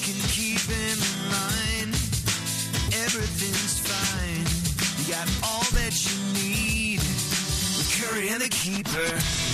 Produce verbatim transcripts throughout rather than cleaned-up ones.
can keep in line. Everything's fine. You got all that you need. The Curry and the Keeper.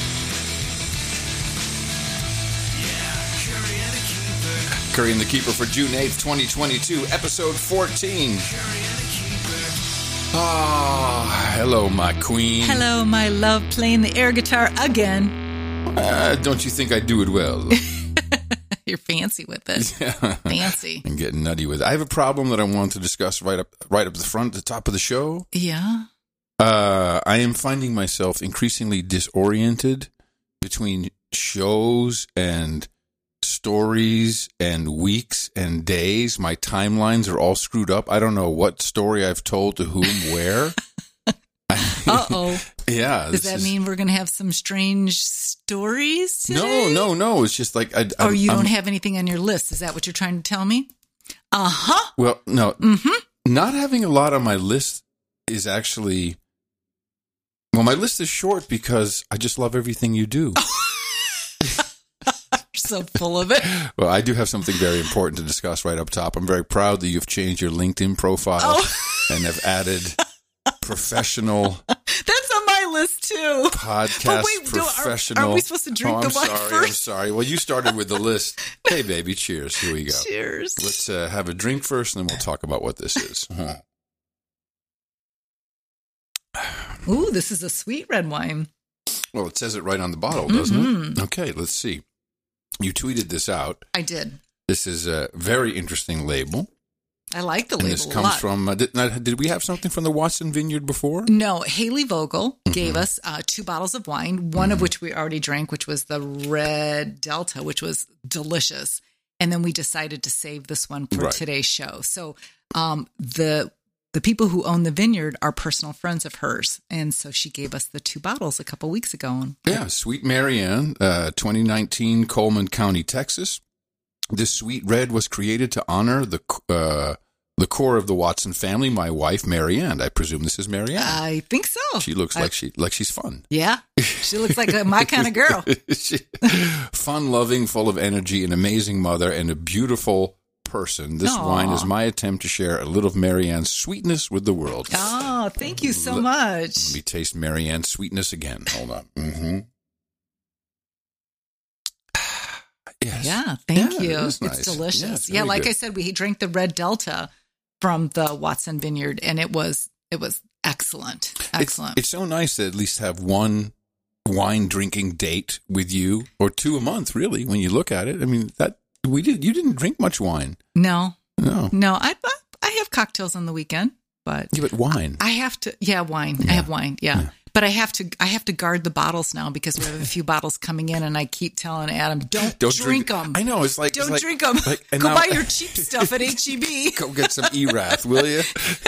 Yeah, Curry and the Keeper. Curry and the Keeper for June eighth, twenty twenty-two, episode fourteen. Curry and the Keeper. Ah, hello, my queen. Hello, my love, playing the air guitar again. Uh, don't you think I do it well? You're fancy with it. Yeah. Fancy. I'm getting nutty with it. I have a problem that I want to discuss right up right up the front, the top of the show. Yeah. Uh, I am finding myself increasingly disoriented between shows and stories and weeks and days. My timelines are all screwed up. I don't know what story I've told to whom, where. Uh-oh. Yeah. Does that is, mean we're going to have some strange stories today? No, no, no. It's just like... I, I, Or you I'm, don't have anything on your list. Is that what you're trying to tell me? Uh-huh. Well, no. Mm-hmm. Not having a lot on my list is actually... Well, my list is short because I just love everything you do. You're so full of it. Well, I do have something very important to discuss right up top. I'm very proud that you've changed your LinkedIn profile Oh. and have added professional That's on my list, too. podcast But wait, do- are- professional. are we supposed to drink oh, the I'm wine sorry, first? I'm sorry. Well, you started with the list. Hey, baby, cheers. Here we go. Cheers. Let's uh, have a drink first, and then we'll talk about what this is. Huh. Ooh, this is a sweet red wine. Well, it says it right on the bottle, doesn't Mm-hmm. it? Okay, let's see. You tweeted this out. I did. This is a very interesting label. I like the And label this a comes lot. from, uh, did, now, did we have something from the Watson Vineyard before? No, Haley Vogel Mm-hmm. gave us uh, two bottles of wine, one of which we already drank, which was the Red Delta, which was delicious. And then we decided to save this one for Right. today's show. So um, the the people who own the vineyard are personal friends of hers. And so she gave us the two bottles a couple weeks ago. Yeah, Sweet Marianne, uh, twenty nineteen, Coleman County, Texas. This sweet red was created to honor the uh, the core of the Watson family, my wife, Marianne. I presume this is Marianne. I think so. She looks I- like she like she's fun. Yeah, she looks like a, my kind of girl. She- fun-loving, full of energy, an amazing mother, and a beautiful person. This Aw. wine is my attempt to share a little of Marianne's sweetness with the world. Oh, thank you so Let- much. Let me taste Marianne's sweetness again. Hold on. Mm-hmm. Yes. Yeah, thank Yeah, you. it is It's nice. Yeah, delicious. it's Yeah, very like good. I said, we drank the Red Delta from the Watson Vineyard, and it was it was excellent, excellent. It's, it's so nice to at least have one wine drinking date with you, or two a month, really, when you look at it. I mean, that we did. You didn't drink much wine. no, No. no, I I have cocktails on the weekend, but Yeah, but wine. I have to. Yeah, wine. I Yeah. have wine. Yeah. Yeah. But I have to. I have to guard the bottles now because we have a few bottles coming in, and I keep telling Adam, "Don't, Don't drink them. I know. It's like Don't it's like, drink them. Like, and Go now- buy your cheap stuff at H E B." Go get some Erath, will you?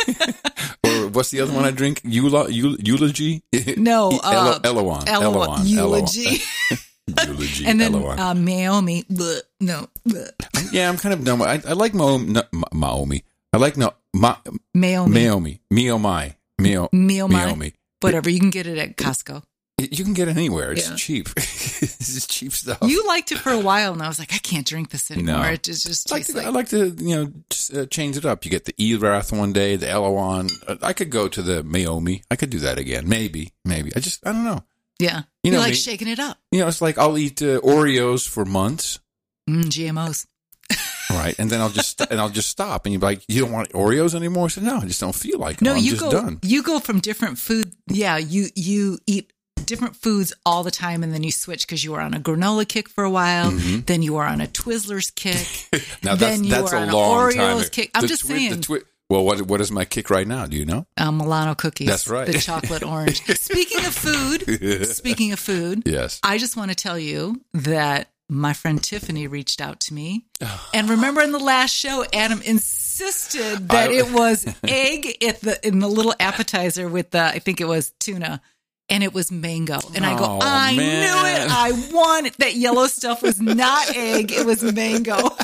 Or what's the other one I drink? Eula, Eul- eulogy? No, E- uh, Elo- Eloan. Eloan. Eloan. Eulogy. Eloan. Eulogy. And then Eloan. uh, Naomi. Bleh, no. Bleh. Yeah, I'm kind of done with I, I like Mo, no, Ma- Maomi. I like no, Ma, Naomi. Maomi. Miomai. Mio, Meal Miomi. Whatever. You can get it at Costco. You can get it anywhere. It's Yeah. cheap. It's cheap stuff. You liked it for a while, and I was like, I can't drink this anymore. No. It just, just I like, tastes to, like. I like to, you know, just, uh, change it up. You get the Erath one day, the Eloan. Uh, I could go to the Maomi. I could do that again. Maybe, maybe. I just, I don't know. yeah. You You, know like me. shaking it up. You know, it's like I'll eat uh, Oreos for months, Mm, G M Os. right? And then I'll just and I'll just stop. And you're like, you don't want Oreos anymore? I said, no, I just don't feel like them. No, I'm you just go. done. You go from different food. Yeah, you you eat different foods all the time, and then you switch because you were on a granola kick for a while. Then you were on a Twizzlers kick. Mm-hmm. Now that's then you that's were a on long an time. Oreos kick. I'm The just twi- the saying. twi- well, what what is my kick right now? Do you know? Uh, Milano cookies. That's right. The chocolate orange. Speaking of food, speaking of food, Yes. I just want to tell you that my friend Tiffany reached out to me. And remember in the last show, Adam insisted that I- it was egg at the in the little appetizer with the, I think it was tuna. And it was mango. And I go, Oh, I man. knew it. I won it. That yellow stuff was not egg. It was mango.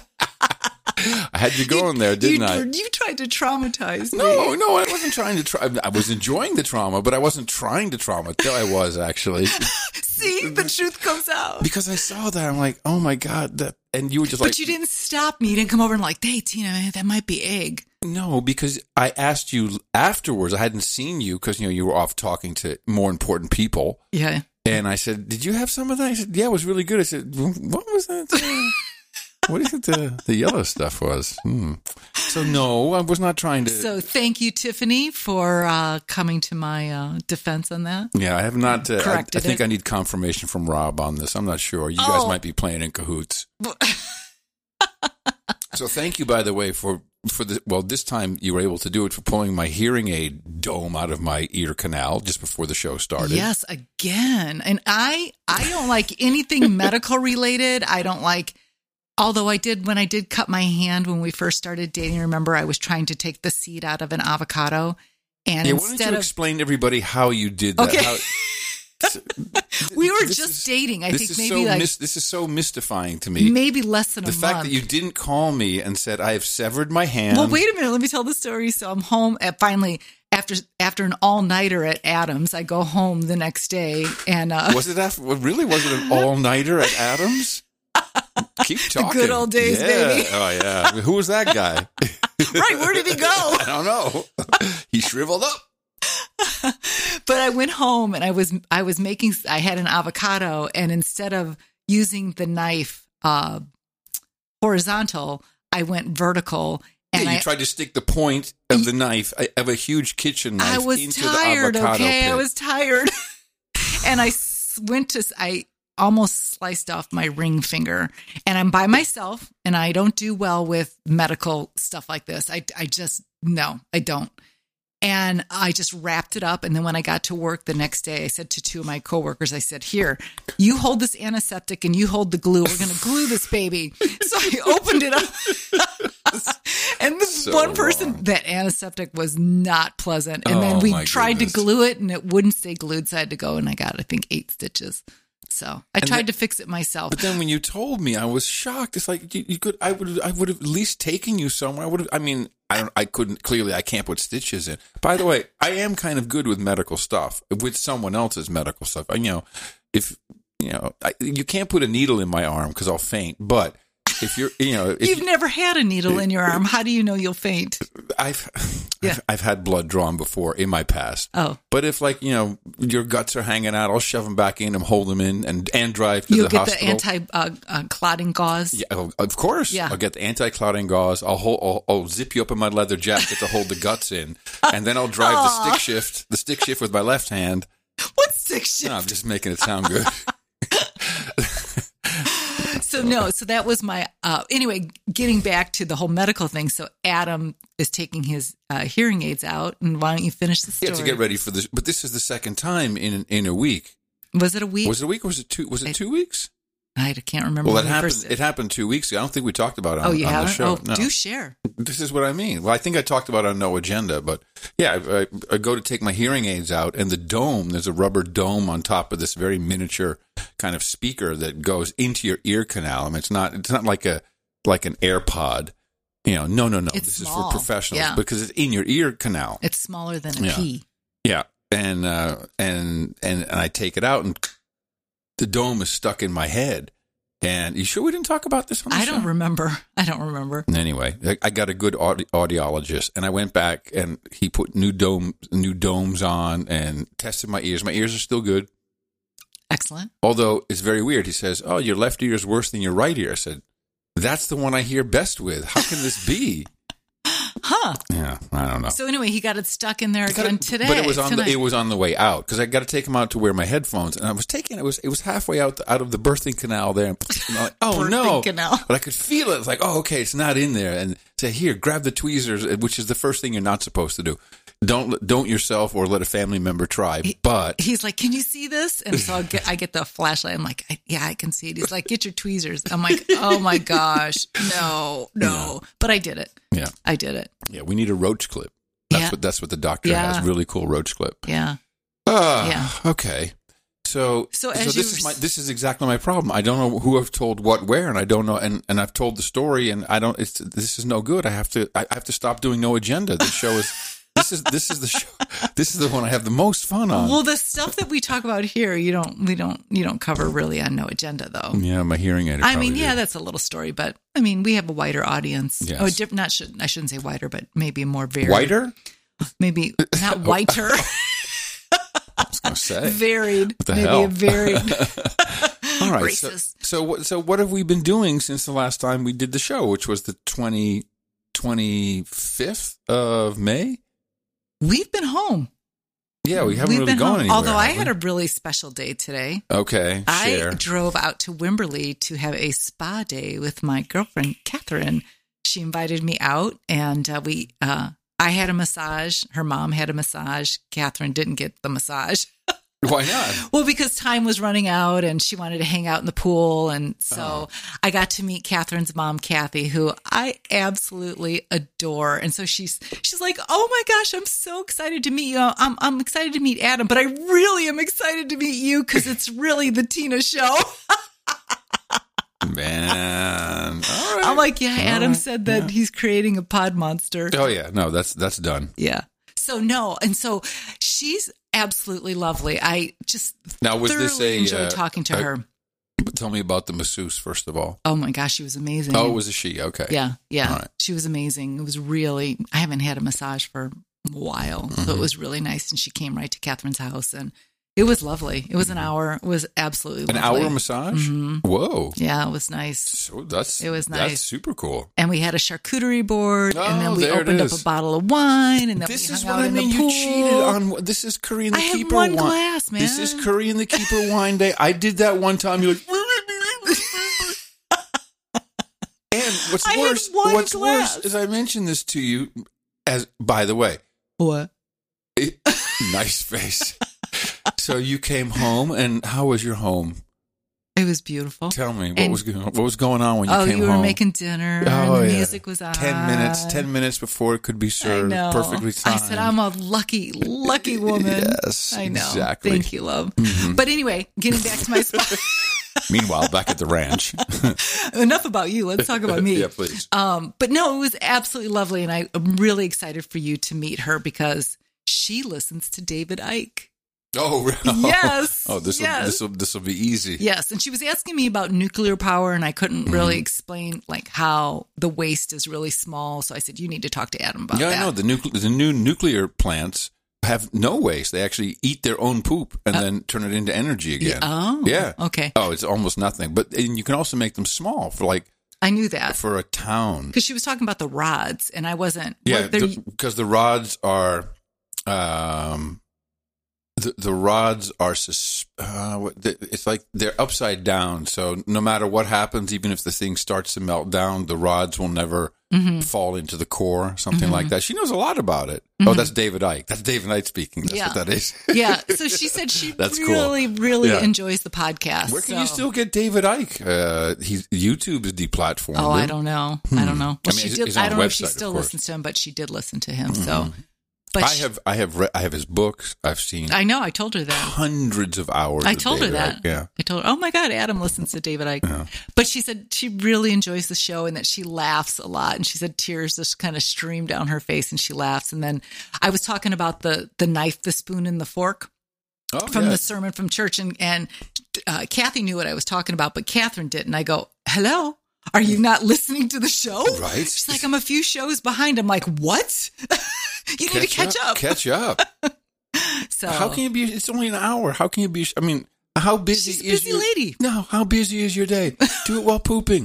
I had you going there, didn't you, I? You tried to traumatize me. No, no, I wasn't trying to try. I was enjoying the trauma, but I wasn't trying to trauma. I was actually. See, the truth comes out. Because I saw that, I'm like, oh my God, that, and you were just But like, you didn't stop me. You didn't come over and like, hey, Tina, that might be egg. no, because I asked you afterwards. I hadn't seen you because you know you were off talking to more important people. Yeah. And I said, did you have some of that? I said, yeah, it was really good. I said, what was that? What do you think the, the yellow stuff was? Hmm. So, no, I was not trying to. So, thank you, Tiffany, for uh, coming to my uh, defense on that. Yeah, I have not. Uh, I, I Corrected think it. I need confirmation from Rob on this. I'm not sure. You Oh. guys might be playing in cahoots. So, thank you, by the way, for, for the. Well, this time you were able to do it for pulling my hearing aid dome out of my ear canal just before the show started. Yes, again. And I, I don't like anything medical related. I don't like. Although I did, when I did cut my hand when we first started dating, remember I was trying to take the seed out of an avocado. And Yeah, why don't instead you of, explain to everybody how you did that? Okay. How, we were this just is- dating. I this think is maybe so like, mys- this is so mystifying to me. maybe less than The a fact month. that you didn't call me and said, I have severed my hand. Well, wait a minute. Let me tell the story. So I'm home at finally after after an all nighter at Adams. I go home the next day, and uh, Was it after, well, really? Was it an all-nighter at Adams? Keep talking. good old days, Yeah. baby. Oh, yeah. Who was that guy? right, where did he go? I don't know. He shriveled up. But I went home and I was I was making I had an avocado, and instead of using the knife uh, horizontal, I went vertical. And Yeah, you I, tried to stick the point of the knife, of a huge kitchen knife, I was into tired. the avocado Okay, pit. I was tired, and I s- went to I almost sliced off my ring finger. And I'm by myself, and I don't do well with medical stuff like this. I I just no, I don't. And I just wrapped it up. And then when I got to work the next day, I said to two of my coworkers, I said, here, you hold this antiseptic and you hold the glue. We're going to glue this baby. So I opened it up. And the So one person, wrong. that antiseptic was not pleasant. And Oh, then we my tried goodness. to glue it and it wouldn't stay glued. So I had to go and I got, I think, eight stitches. So I tried that- to fix it myself. But then when you told me, I was shocked. It's like you, you could, I would, I would have at least taken you somewhere. I would have. I mean, I don't. I couldn't. Clearly, I can't put stitches in. By the way, I am kind of good with medical stuff, with someone else's medical stuff. I, you know, if you know, I, you can't put a needle in my arm because I'll faint. But if you're, you know, if You've never had a needle in your arm. How do you know you'll faint? I've, Yeah. I've, I've had blood drawn before in my past. Oh. But if like you know your guts are hanging out, I'll shove them back in and hold them in and and drive to You'll the get hospital. the anti uh, uh, clotting gauze. Yeah, oh, of course. Yeah. I'll get the anti-clotting gauze. I'll hold. I'll, I'll zip you up in my leather jacket to hold the guts in, and then I'll drive the stick shift, the stick shift with my left hand. What stick shift? No, I'm just making it sound good. So no, so that was my uh anyway, getting back to the whole medical thing. So Adam is taking his uh, hearing aids out, and why don't you finish the story? Yeah, to get ready for this. But this is the second time in in a week. Was it a week? Was it a week or was it two? Was it I- two weeks? I can't remember. Well, when that we happened. first did. It happened two weeks ago. I don't think we talked about it on, Oh, you on the haven't? show. Oh, No. do share. This is what I mean. Well, I think I talked about it on No Agenda, but yeah, I, I, I go to take my hearing aids out, and the dome, there's a rubber dome on top of this very miniature kind of speaker that goes into your ear canal. I mean, it's not, it's not like a, like an AirPod. You know, no, no, no. It's this small. is for professionals Yeah. because it's in your ear canal. It's smaller than a Yeah. pea. Yeah, and uh, and and and I take it out, and the dome is stuck in my head. And you sure we didn't talk about this on the I show? don't remember. I don't remember. Anyway, I- I got a good audi- audiologist, and I went back and he put new dome, new domes on, and tested my ears. My ears are still good, Excellent. although it's very weird. He says, "Oh, your left ear is worse than your right ear." I said, "That's the one I hear best with. How can this be?" Huh. Yeah, I don't know. So anyway, he got it stuck in there I got again it- today. but it was on the, tonight. it was on the way out because I got to take them out to wear my headphones, and I was taking it was it was halfway out the, out of the birthing canal there. And I'm like, oh Birthing no! canal. But I could feel it. It's like, oh, okay, it's not in there. And say, here, grab the tweezers, which is the first thing you're not supposed to do. Don't don't yourself or let a family member try. But He's like, "Can you see this?" And so I get, I get the flashlight. I'm like, I, "Yeah, I can see it." He's like, "Get your tweezers." I'm like, "Oh my gosh, no, no!" But I did it. yeah, I did it. yeah, we need a roach clip. That's Yeah. what that's what the doctor Yeah. has. Really cool roach clip. Yeah. Ah, Yeah. Okay. So, So so, as this you is were my s- this is exactly my problem. I don't know who I've told what where, and I don't know, and, and I've told the story, and I don't. It's this is no good. I have to I have to stop doing No Agenda. This show is This is this is the show. This is the one I have the most fun on. Well, the stuff that we talk about here, you don't, we don't, you don't cover really on No Agenda, though. Yeah, my hearing aid. I mean, probably yeah, did. that's a little story, but I mean, we have a wider audience. Yes. Oh, diff- not should I shouldn't say wider, but maybe more varied. Whiter? Maybe not whiter. I was going to say. Varied. What the maybe hell? a varied. All right. So, Racist. so what? So what have we been doing since the last time we did the show, which was the twenty, twenty-fifth of May? We've been home. Yeah, we haven't We've really been gone home. anywhere. Although I have had we? a really special day today. Okay, share. I drove out to Wimberley to have a spa day with my girlfriend, Catherine. She invited me out, and uh, we. Uh, I had a massage. Her mom had a massage. Catherine didn't get the massage. Why not? Well, because time was running out and she wanted to hang out in the pool. And so Oh. I got to meet Catherine's mom, Kathy, who I absolutely adore. And so she's she's like, oh my gosh, I'm so excited to meet you. I'm, I'm excited to meet Adam, but I really am excited to meet you because it's really the Tina show. Man. All right. I'm like, yeah, Adam right. said that Yeah. he's creating a pod monster. Oh, yeah. No, that's that's done. Yeah. So no. And so she's absolutely lovely. I just Now, was thoroughly this a... enjoyed uh, talking to a- her. Tell me about the masseuse, first of all. Oh my gosh, she was amazing. Oh, it was a she. Okay. Yeah, yeah. All right. She was amazing. It was really, I haven't had a massage for a while, so it Mm-hmm. was really nice. And she came right to Catherine's house, and it was lovely. It was an hour. It was absolutely An lovely. hour massage? Mhm. Whoa. Yeah, it was nice. So that's It was That's nice. super cool. And we had a charcuterie board, and Oh, then we there it opened up is. a bottle of wine, and then This we is hung what out I in mean. the You pool. cheated on. This is Curry and the I had Keeper one wine. glass, man. This is Curry and the Keeper wine day. I did that one time. You're like, and what's I had worse? one What's glass. worse is I mentioned this to you. As by the way, What? it, nice face. So you came home, and how was your home? It was beautiful. Tell me what And- was go- what was going on when you Oh, came you were home. making dinner, Oh, and the yeah. music was on. Ten minutes, ten minutes before it could be I served, know. perfectly timed. I said, I'm a lucky, lucky woman. Yes, I know. exactly. Thank you, love. Mhm. But anyway, getting back to my spot. Meanwhile, back at the ranch. Enough about you. Let's talk about me. Yeah, please. Um, but no, it was absolutely lovely. And I, I'm really excited for you to meet her because she listens to David Icke. Oh, really? Yes. Oh, this will yes. this will this will be easy. Yes. And she was asking me about nuclear power, and I couldn't really explain like how the waste is really small. So I said, you need to talk to Adam about Yeah, that. I know the nucle- the new nuclear plants have no waste. They actually eat their own poop and then turn it into energy again. Oh, Yeah. Okay. Oh, it's almost nothing. But and you can also make them small for like I knew that for a town. because she was talking about the rods, and I wasn't. Yeah, what, they're- because the, the rods are, um, the the rods are. Sus- uh, what- the- it's like they're upside down. So no matter what happens, even if the thing starts to melt down, the rods will never Mhm. fall into the core. Something Mhm. like that. She knows a lot about it. Oh, Mhm. that's David Icke. That's David Icke speaking. That's Yeah. what that is. Yeah. So she said she That's cool. really, really Yeah. enjoys the podcast. Where can so- you still get David Icke? Uh, he's YouTube is deplatformed. Oh, I don't know. I don't know. Well, I mean, she he's- did. he's on I a don't know if she website, of still course. listens to him, but she did listen to him. So, but I she- have I have re- I have his books. I've seen I know. I told her that. hundreds of hours. I of told her David that. Icke. Yeah. I told her, oh my God, Adam listens to David Icke. But she said she really enjoys the show and that she laughs a lot. And she said tears just kind of stream down her face and she laughs. And then I was talking about the the knife, the spoon, and the fork Oh, from the yes. sermon from church. And, and uh, Kathy knew what I was talking about, but Catherine didn't. I go, hello? Are you not listening to the show? Right. She's like, I'm a few shows behind. I'm like, what? You need to catch up. Catch up. So How can you be? It's only an hour. How can you be? I mean, how busy she's a is busy your lady. No, how busy is your day? Do it while pooping.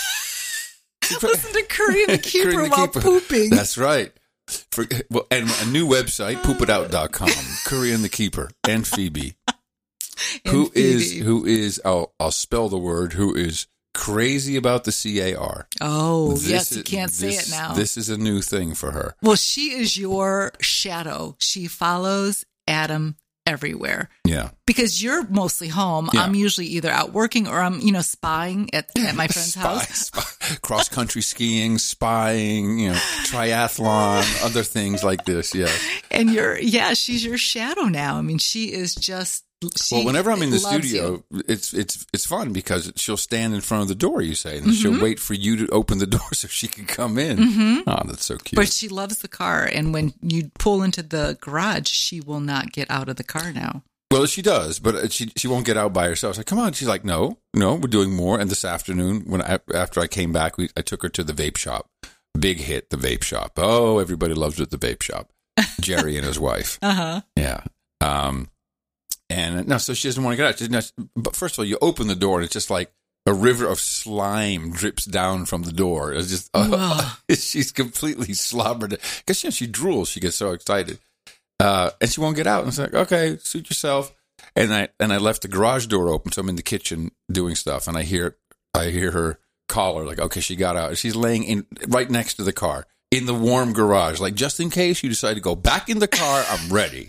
Listen to Curry and the Keeper Curry and the while Keeper. pooping. That's right. For, well, and a new website, poop it out dot com. Curry and the Keeper and Phoebe, And who is Phoebe. who is I'll I'll spell the word. Who is crazy about the C A R? Oh, This yes, you is- can't say this- it now. This is a new thing for her. Well, she is your shadow. She follows Adam everywhere Yeah. because you're mostly home. Yeah. I'm usually either out working or I'm, you know, spying at, at my friend's Spy- house. spy- cross country skiing, spying, you know, triathlon, other things like this. Yes. And you're, yeah, she's your shadow now. I mean, she is just She Well, whenever I'm in the loves studio, you. it's it's it's fun because she'll stand in front of the door, you say, and she'll wait for you to open the door so she can come in. Mm-hmm. Oh, that's so cute. But she loves the car, and when you pull into the garage, she will not get out of the car now. Well, she does, but she she won't get out by herself. It's like, come on. She's like, no, no, we're doing more. And this afternoon, when I, after I came back, we, I took her to the vape shop. Big hit, the vape shop. Oh, everybody loves it at the vape shop. Jerry and his wife. Uh-huh. Yeah. Um, and no, so she doesn't want to get out. She doesn't, but first of all, you open the door and it's just like a river of slime drips down from the door. It's just, oh, she's completely slobbered. Because you know, she drools. She gets so excited. Uh, and she won't get out. And it's like, okay, suit yourself. And I, and I left the garage door open. So I'm in the kitchen doing stuff. And I hear, I hear her call her like, okay, she got out. She's laying in right next to the car in the warm garage. Like, just in case you decide to go back in the car, I'm ready.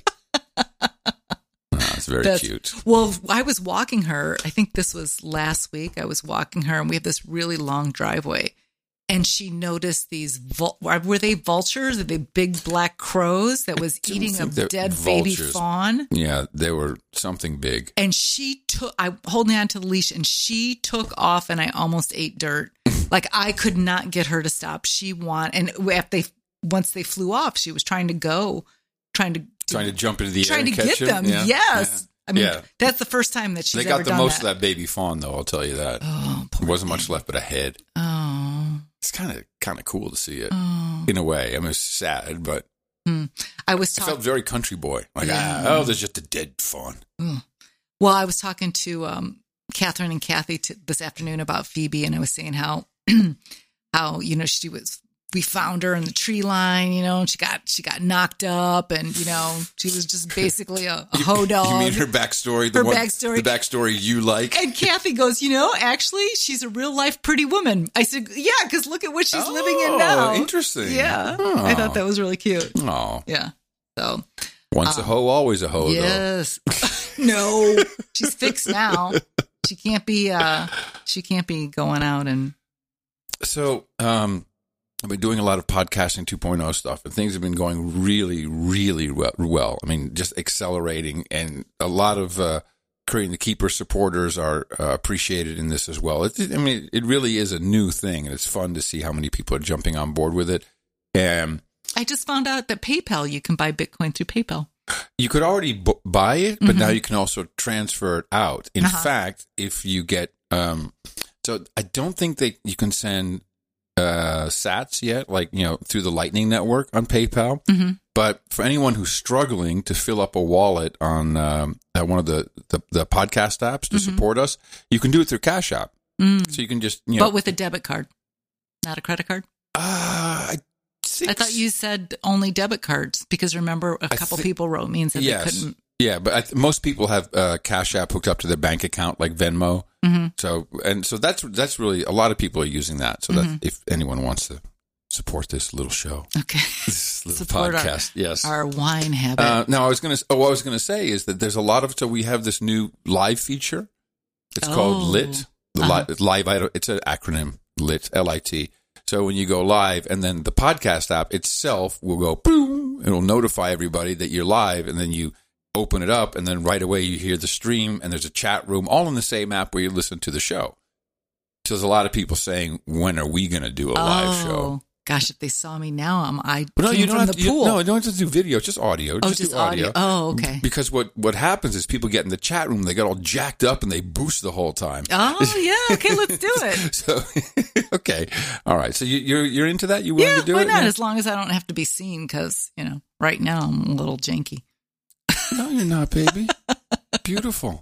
Oh, it's very That's, cute. Well, I was walking her. I think this was last week. I was walking her, and we have this really long driveway. And she noticed these, vul- were they vultures? Are they big black crows that was eating a dead baby fawn? Yeah, they were something big. And she took, I holding on to the leash, and she took off, and I almost ate dirt. Like, I could not get her to stop. She want, and after they, once they flew off, she was trying to go, trying to Trying to jump into the trying air and to catch get them. Yeah. Yes. Yeah. I mean, yeah. that's the first time that she's They got ever the done most that. of that baby fawn, though. I'll tell you that. Oh, there wasn't thing. much left but a head. Oh, it's kind of kind of cool to see it oh. in a way. I mean, it's sad, but hmm. I was I talking. felt very country boy. Like, Yeah. ah, oh, there's just a dead fawn. Mm. Well, I was talking to um, Catherine and Kathy t- this afternoon about Phoebe, and I was saying how, how you know she was. We found her in the tree line, you know, and she got she got knocked up, and you know she was just basically a, a hoe dog. You mean her backstory? The Her one, backstory. The backstory you like? And Kathy goes, you know, actually, she's a real life pretty woman. I said, yeah, because look at what she's oh, living in now. Interesting. Yeah, oh. I thought that was really cute. Oh, Yeah. So once um, a hoe, always a hoe. yes. No, she's fixed now. She can't be. Uh, she can't be going out and. Though. So, um. I've been doing a lot of podcasting two point oh stuff, and things have been going really, really well. I mean, just accelerating, and a lot of uh, Creating the Keeper supporters are uh, appreciated in this as well. It, I mean, it really is a new thing, and it's fun to see how many people are jumping on board with it. And I just found out that PayPal, you can buy Bitcoin through PayPal. You could already b- buy it, but Mm-hmm. now you can also transfer it out. In Uh-huh. fact, if you get, um, so I don't think that you can send uh, sats yet, like, you know, through the Lightning Network on PayPal. Mm-hmm. But for anyone who's struggling to fill up a wallet on um, uh, one of the, the, the podcast apps to Mm-hmm. support us, you can do it through Cash App. Mm. So you can just, you know. But with a debit card, not a credit card. uh, I, think I thought you said only debit cards because remember a I couple thi- people wrote me and said Yes. they couldn't. Yeah, but I th- most people have uh, Cash App hooked up to their bank account, like Venmo. Mm-hmm. So and so that's that's really a lot of people are using that. So Mm-hmm. that if anyone wants to support this little show, Okay. this little Support our- podcast, yes. Our wine habit. Uh, now I was gonna. Oh, what I was gonna say is that there's a lot of. So we have this new live feature. It's Oh. called Lit. The Uh-huh. li- live. I don't- It's an acronym. Lit. L I T. So when you go live, and then the podcast app itself will go boom. It'll notify everybody that you're live, and then you open it up, and then right away you hear the stream, and there's a chat room, all in the same app where you listen to the show. So there's a lot of people saying, "When are we going to do a live oh, show?" gosh, if they saw me now, I'm, I But no, came you don't from have the to, you- pool. no, you don't have to do video, just audio. oh, just, just do audio. Oh, okay. Because what, what happens is people get in the chat room, they get all jacked up, and they boost the whole time. Oh, yeah. Okay, let's do it. So, okay, all right. So you, you're you're into that? You willing Yeah, to do why it? not? Yeah? As long as I don't have to be seen because, you know, right now I'm a little janky. No, you're not, baby. Beautiful.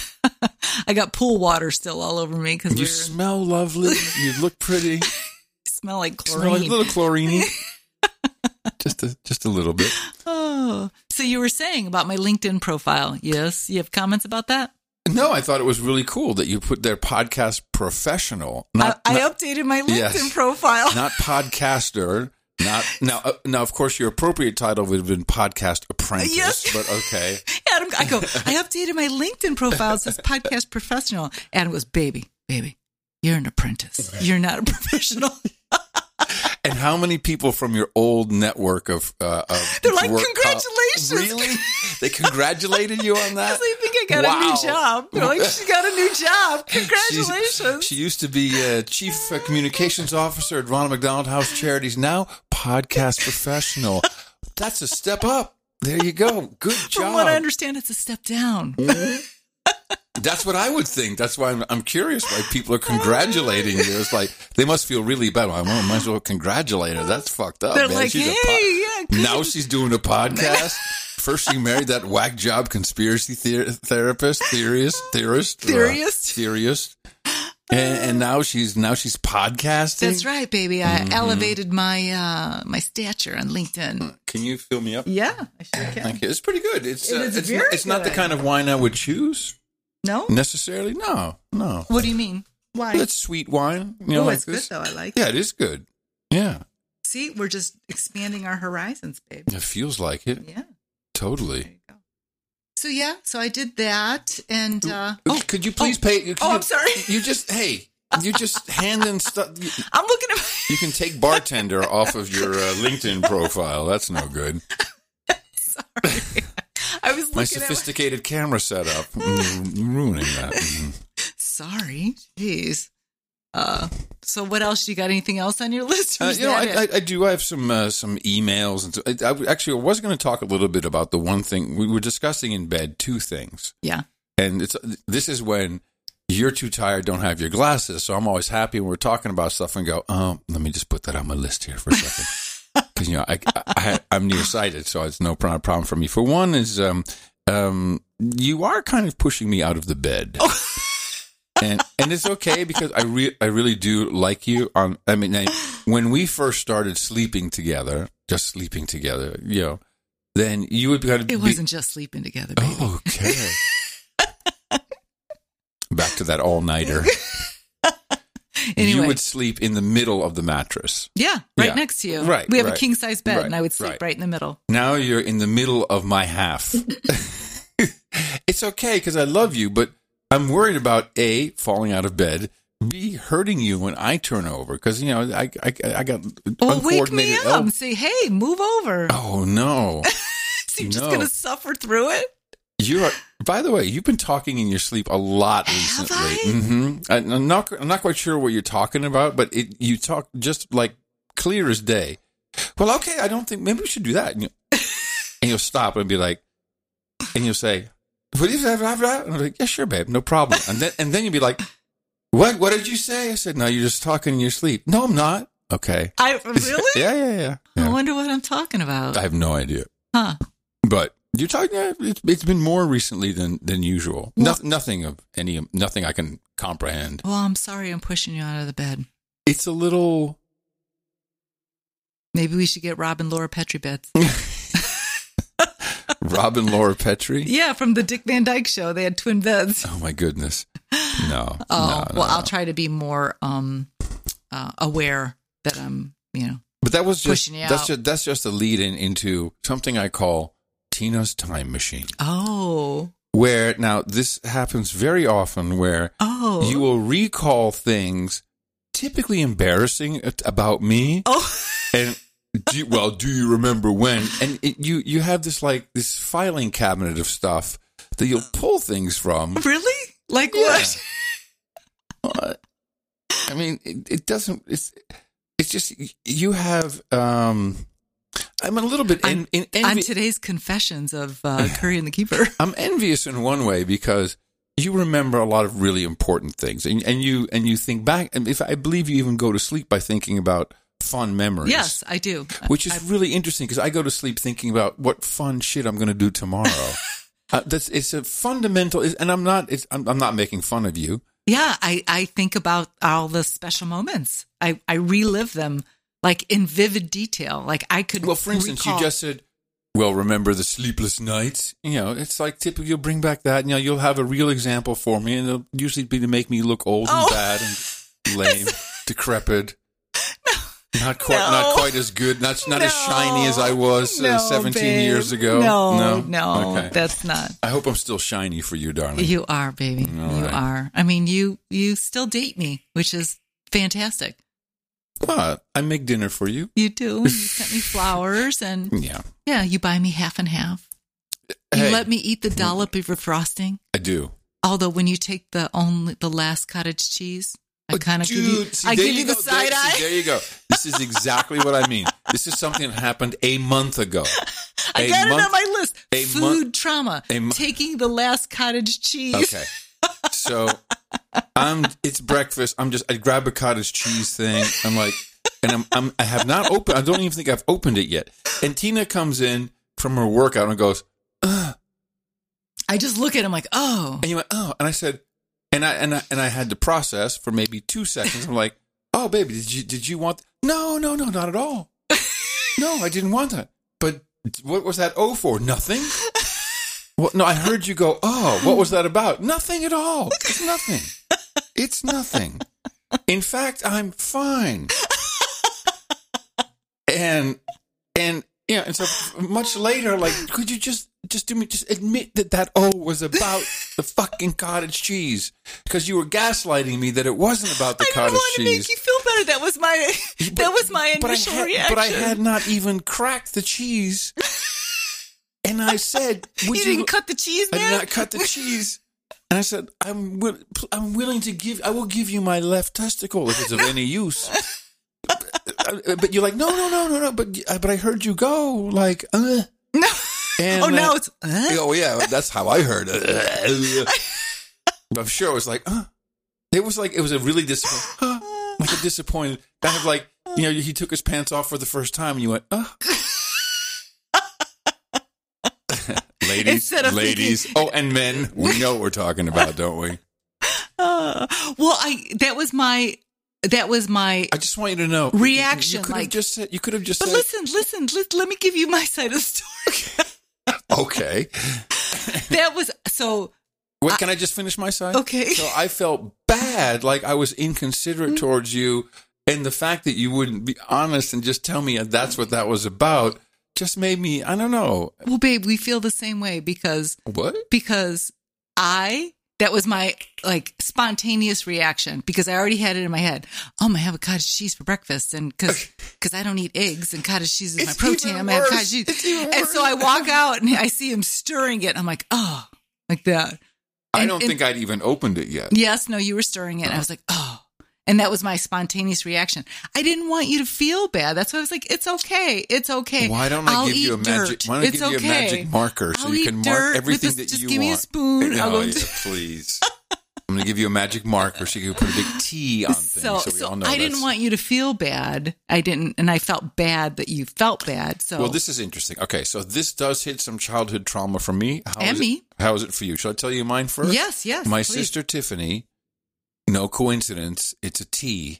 I got pool water still all over me because You we smell lovely. You look pretty. smell like Smell like a chlorine. little chlorine. just a just a little bit. Oh, so you were saying about my LinkedIn profile. Yes. You have comments about that? No, I thought it was really cool that you put their podcast professional, not I, I not, updated my LinkedIn Yes. profile. not podcaster. Not now. Uh, now, of course, your appropriate title would have been podcast apprentice. Yes. But okay. Adam, I go, I updated my LinkedIn profile. It says podcast professional. Adam goes, baby, baby, you're an apprentice. You're not a professional. And how many people from your old network of, uh, of They're like, work, congratulations. Uh, really? They congratulated you on that? Because they think I got Wow. a new job. They're like, she got a new job. She's- Congratulations. she used to be uh, chief uh, communications officer at Ronald McDonald House Charities. Now podcast professional. That's a step up. There you go. Good job. From what I understand, it's a step down. That's what I would think. That's why I'm, I'm curious why people are congratulating you. It's like they must feel really bad. Well, I might as well congratulate her. That's fucked up. They're man. like, She's a hey, po- yeah. good. now she's doing a podcast. First, she married that whack job conspiracy ther- therapist, theorist, theorist, Theorist? uh, theorist, and, and now she's now she's podcasting. That's right, baby. I Mm-hmm. elevated my uh, my stature on LinkedIn. Can you fill me up? Yeah, I sure can. Thank you. It's pretty good. It's It uh, is it's, very it's not the good. kind of wine I would choose No? necessarily. No, no. What do you mean? Why? It's sweet wine. You know, Oh, like it's good this. though. I like Yeah, it. it is good. Yeah, See, we're just expanding our horizons, babe. it feels like it. Yeah. There Totally. you go. So yeah, so I did that, and uh, oh, could you please oh, pay? Could oh, you, I'm sorry. You just hey, you just hand in stuff. You, I'm looking at. you can take bartender off of your uh, LinkedIn profile. That's no good. Sorry, I was looking My at. sophisticated camera setup. You're ruining that. Mhm. Sorry, jeez. Uh, so what else? You got anything else on your list? Or Uh, is you know, that I, it? I, I do. I have some uh, some emails, and so, I, I, actually, I was going to talk a little bit about the one thing we were discussing in bed. Two things, yeah. and it's this is when you're too tired, don't have your glasses. So I'm always happy when we're talking about stuff and go, oh, let me just put that on my list here for a second. Because, you know, I, I, I'm nearsighted, so it's no pro- problem for me. For one is, um, um, you are kind of pushing me out of the bed. Oh. and and it's okay because I, re- I really do like you. On, I mean, I, when we first started sleeping together, just sleeping together, you know, then you would kind of It be- wasn't just sleeping together, baby. Oh, okay. Back to that all-nighter. Anyway, You would sleep in the middle of the mattress. yeah, right Yeah. next to you. Right, We have right. a king size bed, Right, and I would sleep right. right. in the middle. Now you're in the middle of my half. It's okay because I love you, but I'm worried about A, falling out of bed, B, hurting you when I turn over because, you know, I I, I got Well, wake me uncoordinated up elbow- and say, "Hey, move over." Oh, no. So you're just no. gonna suffer through it. You are. By the way, you've been talking in your sleep a lot Have recently. I? Mm-hmm. I, I'm not. I'm not quite sure what you're talking about, but it, you talk just like clear as day. Well, okay. I don't think maybe we should do that. And, you, and you'll stop and be like, and you'll say, "What is that?" And I'm like, "Yeah, sure, babe, no problem." And then and then you'll be like, "What? What did you say?" I said, "No, you're just talking in your sleep." No, I'm not. Okay. I really? Yeah, yeah, yeah. I yeah. wonder what I'm talking about. I have no idea. Huh? But you're talking. Yeah, it's, it's been more recently than than usual. Well- Noth- nothing of any. Nothing I can comprehend. Well, I'm sorry I'm pushing you out of the bed. It's a little. Maybe we should get Rob and Laura Petrie beds. Robin Laura Petrie. Yeah, from the Dick Van Dyke Show. They had twin beds. Oh my goodness. No. Oh, no, no, well, I'll no. try to be more um, uh, aware that I'm, you know. But that was just pushing you that's out. just that's just a lead in into something I call Tina's time machine. Oh. Where now this happens very often, where Oh. you will recall things typically embarrassing about me. Oh. And do you, well, do you remember when? And it, you you have this like this filing cabinet of stuff that you'll pull things from. Really? Like Yeah. what? Uh, I mean, it, it doesn't. It's it's just you have. Um, I'm a little bit in, in On envy. today's confessions of uh, Curry and the Keeper. I'm envious in one way because you remember a lot of really important things, and, and you and you think back. And if I believe you even go to sleep by thinking about fun memories. Yes, I do. Which is I, really interesting because I go to sleep thinking about what fun shit I'm going to do tomorrow. uh, that's it's a fundamental, and I'm not. It's, I'm, I'm not making fun of you. yeah, I, I think about all the special moments. I, I relive them like in vivid detail. Like I could. Well, for instance, recall- you just said, "Well, remember the sleepless nights?" You know, it's like typically you'll bring back that. You know, you'll have a real example for me, and it'll usually be to make me look old and Oh. bad and lame, decrepit. Not quite, No. not quite as good. Not not as No. shiny as I was uh, No, seventeen babe. years ago. No, no, no, Okay. that's not. I hope I'm still shiny for you, darling. You are, baby. All you right. are. I mean, you you still date me, which is fantastic. Uh, I make dinner for you. You do. You sent me flowers, and Yeah. yeah, you buy me half and half. You Hey. let me eat the dollop of your frosting. I do. Although when you take the only the last cottage cheese, I kind of give you, Dude, see, I there give you the go. side there, eye. see, there you go. This is exactly what I mean. This is something that happened a month ago. I A got month- it on my list. a Food month- trauma. a mo- Taking the last cottage cheese. Okay. So I'm it's breakfast. I'm just I grab a cottage cheese thing. I'm like and I'm, I'm I have not opened I don't even think I've opened it yet. And Tina comes in from her workout and goes, Ugh. I just look at him like, oh. And you went, oh, and I said and I and I and I had to process for maybe two seconds. I'm like, oh baby, did you did you want th-? No, no, no, not at all. No, I didn't want that. But what was that O for? Nothing? Well, no, I heard you go, oh, what was that about? Nothing at all. It's nothing. It's nothing. In fact, I'm fine. And, and, yeah, and so much later, like, could you just, just do me, just admit that that O was about the fucking cottage cheese? Because you were gaslighting me that it wasn't about the I didn't cottage want to cheese. make you feel better. That was my But- that was my but I initial had- reaction. But I had not even cracked the cheese. And I said, would you you, didn't cut the cheese, I man. did not cut the cheese. And I said, I'm wi- I'm willing to give, I will give you my left testicle if it's of any use. But, but you're like, no, no, no, no, no. But but I heard you go like, uh. No. And, Oh, now uh, it's. Huh? oh yeah, that's how I heard it. I'm sure it was like, uh. It was like it was a really disappointed, uh, like a disappointed kind of like, you know, he took his pants off for the first time, and you went, uh. Ladies, Instead of ladies, thinking- oh, and men, we know what we're talking about, don't we? Uh, well, I that was my that was my. I just want you to know Reaction, You could have like- just said. You could have just But said. listen, listen, let, let me give you my side of the story. Okay. That was so. Wait, can I just finish my side? Okay. So I felt bad, like I was inconsiderate towards you, and the fact that you wouldn't be honest and just tell me that's what that was about just made me. I don't know Well, babe, we feel the same way because what. because I that was my like spontaneous reaction because I already had it in my head. Oh, I'm gonna have a cottage cheese for breakfast, and because because I don't eat eggs and cottage cheese is my It's protein, even I'm gonna have worse. cottage cheese. It's even And so I walk out and I see him stirring it. And I'm like, oh, like that. I And- don't and- think I'd even opened it yet. Yes, no, you were stirring it. And I was like, oh. And that was my spontaneous reaction. I didn't want you to feel bad. That's why I was like, it's okay. It's okay. Why don't I I'll give you a eat magic? dirt. Why don't I It's give you okay. a magic marker so I'll you eat can dirt mark with everything this- that just you give me a want? spoon. Oh, I'll go- yeah, please. I'm going to give you a magic marker so you can put a big T on things so, So, we so all know I didn't that's- want you to feel bad. I didn't, and I felt bad that you felt bad. So, Well, this is interesting. Okay, so this does hit some childhood trauma for me. How And is me. It, how is it for you? Should I tell you mine first? yes, yes. My please. sister Tiffany, no coincidence, it's a T.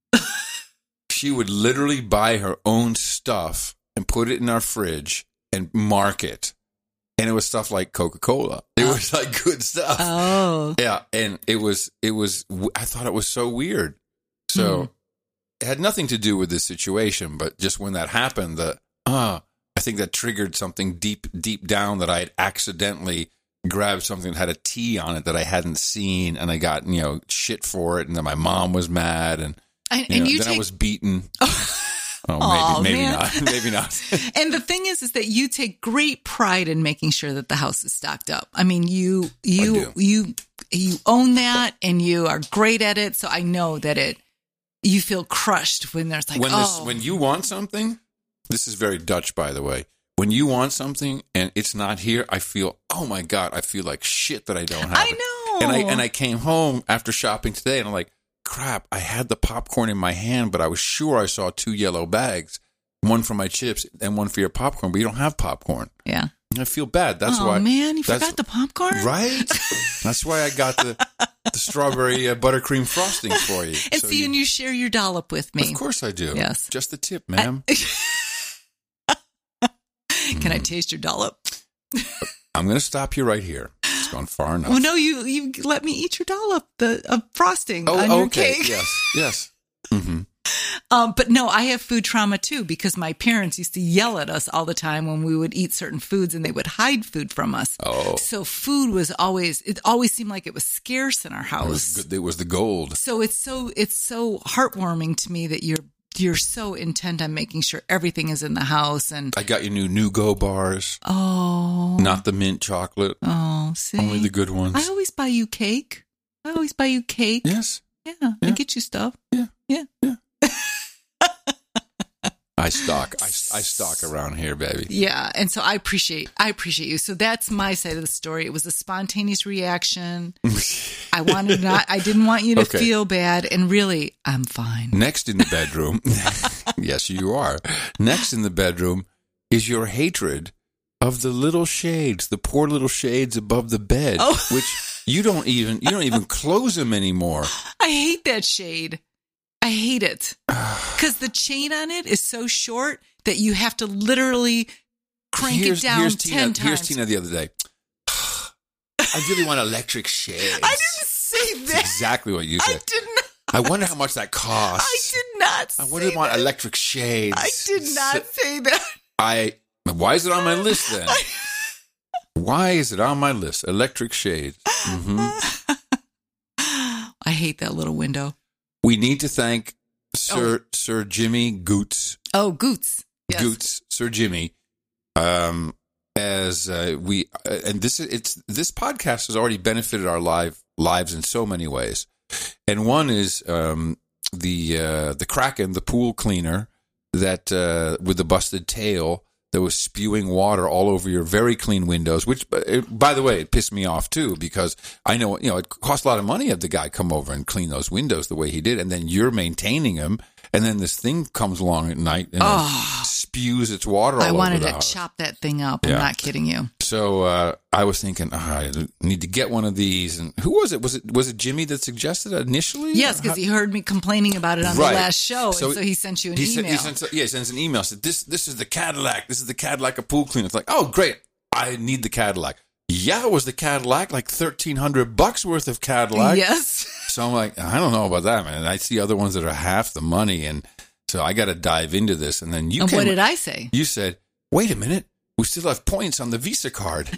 She would literally buy her own stuff and put it in our fridge and mark it. And it was stuff like Coca-Cola. It was like good stuff. Oh, Yeah, and it was, it was, I thought it was so weird. So Mm. it had nothing to do with this situation, but just when that happened, the, uh, I think that triggered something deep, deep down that I had accidentally grabbed something that had a T on it that I hadn't seen, and I got, you know, shit for it, and then my mom was mad, and, and, you and know, you then take. I was beaten. Oh, Aw, maybe, maybe man. not. Maybe not. And the thing is, is that you take great pride in making sure that the house is stocked up. I mean, you, you, do. you, you own that, and you are great at it. So I know that it. You feel crushed when there's like, when oh, this, when you want something, this is very Dutch, by the way. When you want something and it's not here, I feel, oh my God, I feel like shit that I don't have I it. know. And I and I came home after shopping today, and I'm like, crap, I had the popcorn in my hand, but I was sure I saw two yellow bags, one for my chips and one for your popcorn, but you don't have popcorn. yeah. And I feel bad. That's oh why. man, you that's- forgot the popcorn, Right? That's why I got the the strawberry uh, buttercream frosting for you. And So see, and you share your dollop with me. Of course I do. Yes. Just the tip, ma'am. Can I taste your dollop? I'm going to stop you right here. It's gone far enough. Well, no, you you let me eat your dollop, the of frosting Oh, on your okay. cake. Yes, yes. Mm-hmm. Um, but no, I have food trauma too because my parents used to yell at us all the time when we would eat certain foods, and they would hide food from us. Oh, So food was always, it always seemed like it was scarce in our it was, house. good. It was the gold. So it's so, it's so heartwarming to me that you're, you're so intent on making sure everything is in the house. And I got you new Nugo bars. oh, Not the mint chocolate. oh, see, Only the good ones. I always buy you cake. I always buy you cake. Yes. Yeah, Yeah. I get you stuff. Yeah. Yeah. Yeah. I stock. I, I stock around here, baby. Yeah, and so I appreciate I appreciate you. So that's my side of the story. It was a spontaneous reaction. I wanted not. I didn't want you to Okay. feel bad, and really, I'm fine. Next in the bedroom, yes, you are. Next in the bedroom is your hatred of the little shades, the poor little shades above the bed, Oh. which you don't even you don't even close them anymore. I hate that shade. I hate it because the chain on it is so short that you have to literally crank here's, it down here's ten Tina, Here's times. Tina the other day. I really want electric shades. I didn't say That's that. exactly what you I said. did not. I wonder how much that I costs. did not. I say wonder want that. electric shades. I did not say that. I. Why is it on my list then? Why is it on my list? Electric shades. hmm I hate that little window. We need to thank Sir Sir Jimmy Goots. Oh, Goots. Yes. Goots, Sir Jimmy. Um, as uh, we uh, and this is it's this podcast has already benefited our live lives in so many ways, and one is um, the uh, the Kraken, the pool cleaner that uh, with the busted tail that was spewing water all over your very clean windows. Which, uh, by the way, it pissed me off too because I know you know it cost a lot of money to have the guy come over and clean those windows the way he did, and then you're maintaining them, and then this thing comes along at night and Oh. it spews its water all I over wanted the to house. chop that thing up. Yeah. I'm not kidding you. So uh, I was thinking, oh, I need to get one of these. And who was it? Was it was it Jimmy that suggested it initially? Yes, because he heard me complaining about it on Right. the last show, So and so he sent you an he email. Sent, he sends, yeah, he sends an email. Said this this is the Cadillac. This is the Cadillac a pool cleaner. It's like, oh great, I need the Cadillac. Yeah, it was the Cadillac, like thirteen hundred bucks worth of Cadillac. Yes. So I'm like, I don't know about that, man. I see other ones that are half the money, and so I got to dive into this. And then you And came, what did I say? you said, wait a minute, we still have points on the Visa card.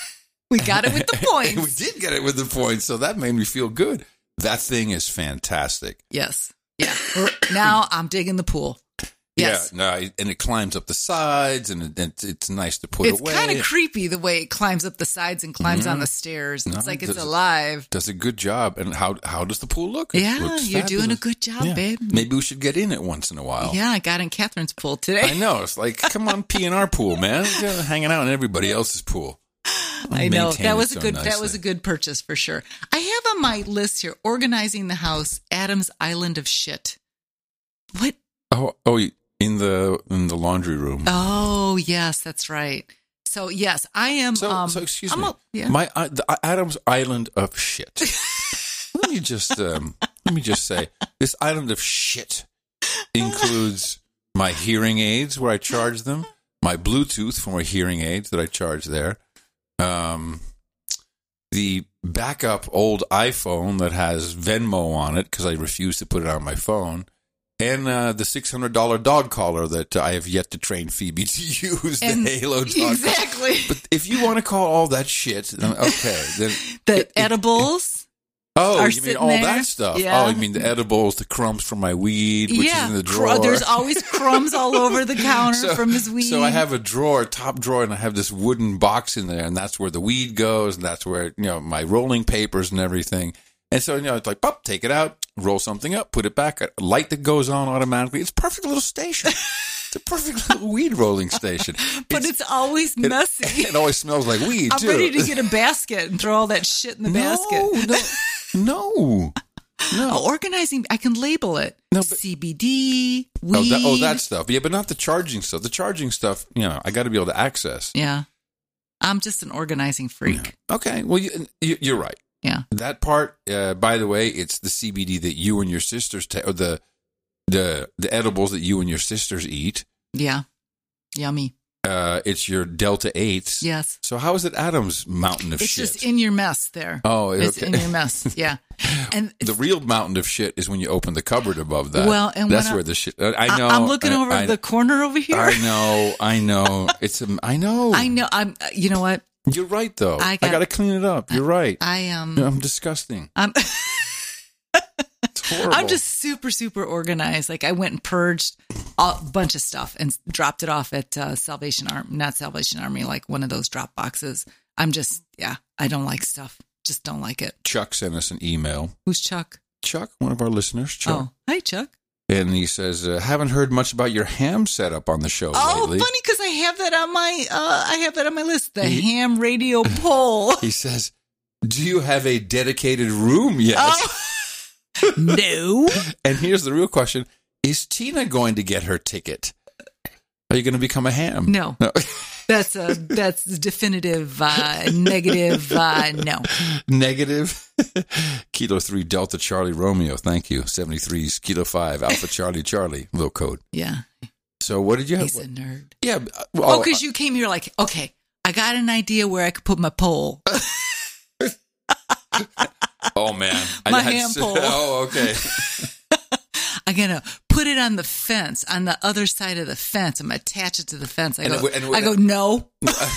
We got it with the And points. we did get it with the points, so that made me feel good. That thing is fantastic. Yes. Yeah. Now I'm digging the pool. Yes. Yeah, no, and it climbs up the sides, and it, it's, it's nice to put It's away. kind of creepy the way it climbs up the sides and climbs on the stairs. It's No, like it's does- alive. Does a good job. And how how does the pool look? It Yeah, looks you're doing a fabulous. good job, Yeah. babe. Maybe we should get in it once in a while. Yeah, I got in Catherine's pool today. I know. It's like, come on, pee in our pool, man. You're hanging out in everybody else's pool. I know Maintain that it was a so good that nicely. was a good purchase for sure. I have on my list here organizing the house, Adam's Island of Shit. What? Oh, oh, in the in the laundry room. Oh yes, that's right. So yes, I am. So, um, so excuse I'm me. a- yeah. My uh, the Adam's Island of shit. let me just um, let me just say this island of shit includes my hearing aids where I charge them, my Bluetooth for my hearing aids that I charge there, um, the backup old iPhone that has Venmo on it because I refuse to put it on my phone. And uh, the six hundred dollars dog collar that I have yet to train Phoebe to use, And- the Halo dog collar. exactly But if you want to call all that shit, then okay. Then the it- it- edibles. oh, are you mean sitting all there. that stuff? Yeah. Oh, you mean the edibles, the crumbs from my weed, which yeah, is in the cr- drawer. there's always crumbs all over the counter so, from his weed. So I have a drawer, top drawer, and I have this wooden box in there, and that's where the weed goes, and that's where you know my rolling papers and everything. And so you know it's like, pop, take it out, roll something up, put it back. A light that goes on automatically. It's a perfect little station. It's a perfect little weed rolling station. but it's, always it, messy. It always smells like weed I'm too. ready to get a basket and throw all that shit in the basket. No, no, no. Oh, organizing, I can label it. No, but- C B D, weed. Oh that, oh, that stuff. Yeah, but not the charging stuff. The charging stuff, you know, I got to be able to access. Yeah. I'm just an organizing freak. Okay, well, you, you, you're right. Yeah. That part, uh, by the way, it's the C B D that you and your sisters, ta- or the the the edibles that you and your sisters eat. Yeah. Yummy. Uh, it's your Delta eights. Yes. So how is it Adam's mountain of It's shit? just in your mess there. oh, okay. It's in your mess. Yeah. And The real mountain of shit is when you open the cupboard above that. Well, and that's when I- where the shit. I I know. I'm looking I- over I, the corner over here. I know. I know. It's. A, I know. I know. I'm. You know what? You're right, though. I, I got- got to clean it up. You're right. I am. I'm disgusting. I'm. It's Horrible. I'm just super, super organized. Like I went and purged a bunch of stuff and dropped it off at uh, Salvation Army, not Salvation Army, like one of those drop boxes. I'm just, yeah, I don't like stuff. Just don't like it. Chuck sent us an email. Who's Chuck? Chuck, one of our listeners, Chuck. Oh, hi, Chuck. And he says, uh, haven't heard much about your ham setup on the show Oh, lately. funny, because I have that on my, uh, I have that on my list, the he, ham radio poll. He says, do you have a dedicated room yet? Oh. No. And here's the real question. Is Tina going to get her ticket? Are you going to become a ham? No. no. That's a that's definitive uh, negative. Uh, no. Negative. Kilo three Delta Charlie Romeo. Thank you. seventy-three's Kilo five Alpha Charlie Charlie. Little code. Yeah. So what did you have? He's a nerd. Yeah. Well, oh, because you came here like, okay, I got an idea where I could put my pole. Oh man, my I ham to, pole. Oh, okay. I'm gonna put it on the fence, on the other side of the fence. I'm gonna attach it to the fence. I and go, it, and, I go, no.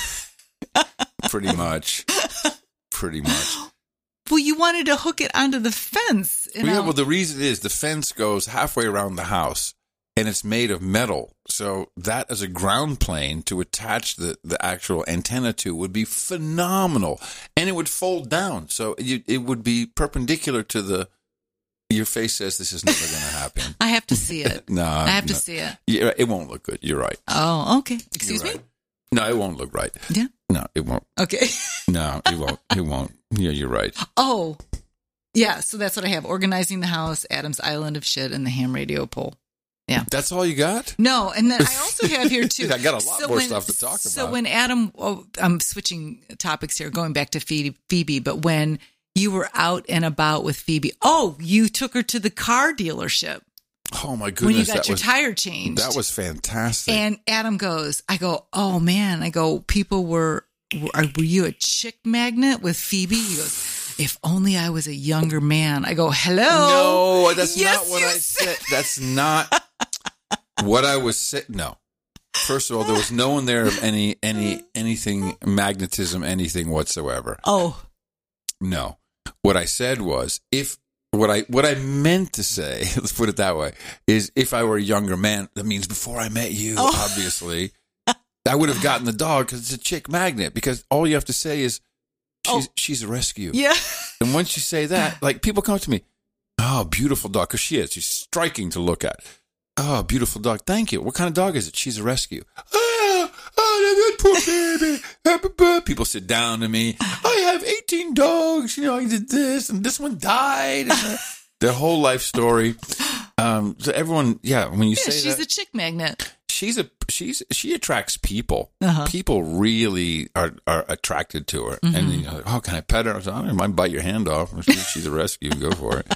Pretty much, pretty much. Well, you wanted to hook it onto the fence. You well, know? yeah, well, the reason is the fence goes halfway around the house, and it's made of metal. So that as a ground plane to attach the, the actual antenna to would be phenomenal. And it would fold down. So it, it would be perpendicular to the... Your face says this is never going to happen. I have to see it. No. I have no. to see it. Yeah, it won't look good. You're right. Oh, okay. Excuse right. me? No, it won't look right. Yeah? No, it won't. Okay. No, it won't. It won't. Yeah, you're right. Oh, yeah. So that's what I have. Organizing the house, Adam's Island of Shit, and the ham radio pole. Yeah. That's all you got? No, and then I also have here too. I got a lot so more when, stuff to talk about. So when Adam, oh, I'm switching topics here, going back to Phoebe, but when you were out and about with Phoebe, oh, you took her to the car dealership. Oh my goodness. When you got that your was, tire changed. That was fantastic. And Adam goes, I go, oh man, I go, people were, were, were you a chick magnet with Phoebe? He goes, if only I was a younger man. I go, hello. No, that's yes, not what I said. That's not what I was saying. No. First of all, there was no one there of any, any, anything, magnetism, anything whatsoever. Oh. No. What I said was, if, what I, what I meant to say, let's put it that way, is if I were a younger man, that means before I met you, oh. obviously, I would have gotten the dog because it's a chick magnet, because all you have to say is, she's, oh. she's a rescue. Yeah. And once you say that, like, people come to me, oh, beautiful dog, because she is. She's striking to look at. Oh, beautiful dog. Thank you. What kind of dog is it? She's a rescue. Oh, oh, that poor baby. People sit down to me. I have eighteen dogs. You know, I did this, and this one died. And their whole life story. Um, so everyone, yeah, when you yeah, say she's that, a chick magnet. She's a she's she attracts people. Uh-huh. People really are, are attracted to her. Mm-hmm. And you know, oh, can I pet her? I said, I don't mind bite your hand off. She's a rescue. Go for it.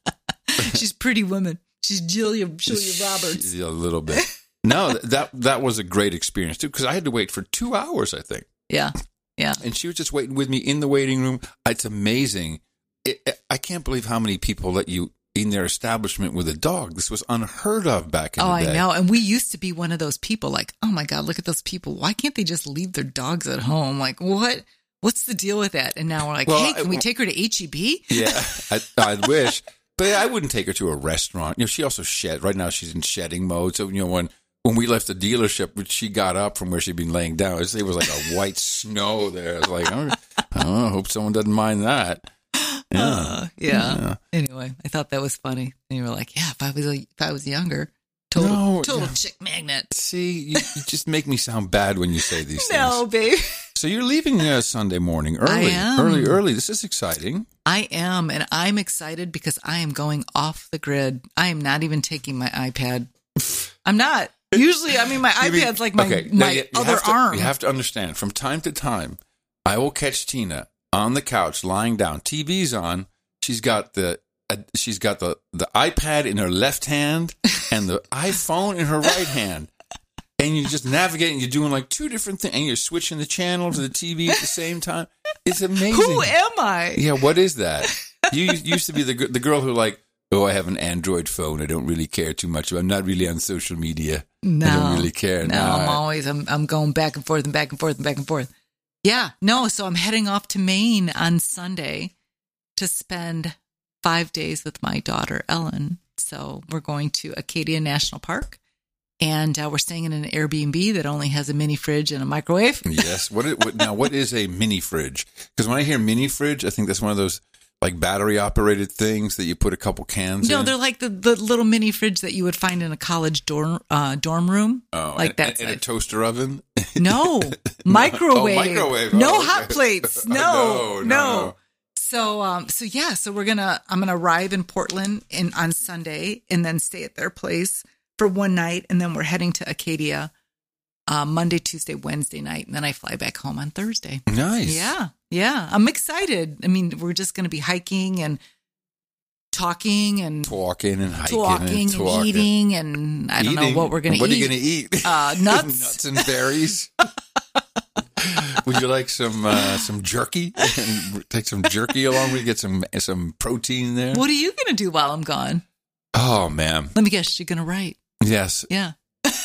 She's Pretty Woman. She's Julia Julia Roberts. She's a little bit. No, that that was a great experience too, because I had to wait for two hours, I think. Yeah, yeah. And she was just waiting with me in the waiting room. It's amazing. It, I can't believe how many people let you in their establishment with a dog. This was unheard of back in oh, the day. I know. And we used to be one of those people like, oh my God, look at those people. Why can't they just leave their dogs at home? Like, what? What's the deal with that? And now we're like, well, hey, can I, we take her to H E B? Yeah, I, I wish. But I wouldn't take her to a restaurant. You know, she also shed. Right now she's in shedding mode. So, you know, when, when we left the dealership, she got up from where she'd been laying down. It was, it was like a white snow there. I was like, oh, I don't know, I hope someone doesn't mind that. Yeah. Uh, yeah. yeah. Anyway, I thought that was funny. And you were like, yeah, if I was, if I was younger, total, no, total yeah. chick magnet. See, you, you just make me sound bad when you say these things. No, babe. So you're leaving uh, Sunday morning early, I am. early, early. This is exciting. I am, and I'm excited because I am going off the grid. I am not even taking my iPad. I'm not. Usually, I mean, my mean, iPad's like my, okay, my you, you other to, arm. You have to understand, from time to time, I will catch Tina on the couch, lying down, T V's on. She's got the uh, she's got the, the iPad in her left hand and the iPhone in her right hand. And you're just navigating, you're doing like two different things, and you're switching the channel to the T V at the same time. It's amazing. Who am I? Yeah, what is that? You used to be the the girl who like, oh, I have an Android phone. I don't really care too much. I'm not really on social media. No, I don't really care. No, no I'm I, always, I'm, I'm going back and forth and back and forth and back and forth. Yeah, no, so I'm heading off to Maine on Sunday to spend five days with my daughter, Ellen. So we're going to Acadia National Park. And uh, we're staying in an Airbnb that only has a mini fridge and a microwave. Yes. What, is, what now? What is a mini fridge? Because when I hear mini fridge, I think that's one of those like battery operated things that you put a couple cans no, in. No, they're like the, the little mini fridge that you would find in a college dorm uh, dorm room. Oh, like and, that. And, and a toaster oven. No, microwave. Oh, microwave. No oh, hot okay. plates. No, no, no, no. no. So, um, so yeah, so we're gonna. I'm gonna arrive in Portland in on Sunday and then stay at their place for one night, and then we're heading to Acadia uh, Monday, Tuesday, Wednesday night, and then I fly back home on Thursday. Nice. Yeah, yeah. I'm excited. I mean, we're just going to be hiking and talking and talking and hiking talking and, and, talking. eating, and I don't Eating? know what we're going to eat. What are you going to eat? Uh, nuts, nuts and berries. Would you like some uh, some jerky? Take some jerky along. We get some some protein there. What are you going to do while I'm gone? Oh man. Let me guess. You're going to write. Yes. Yeah.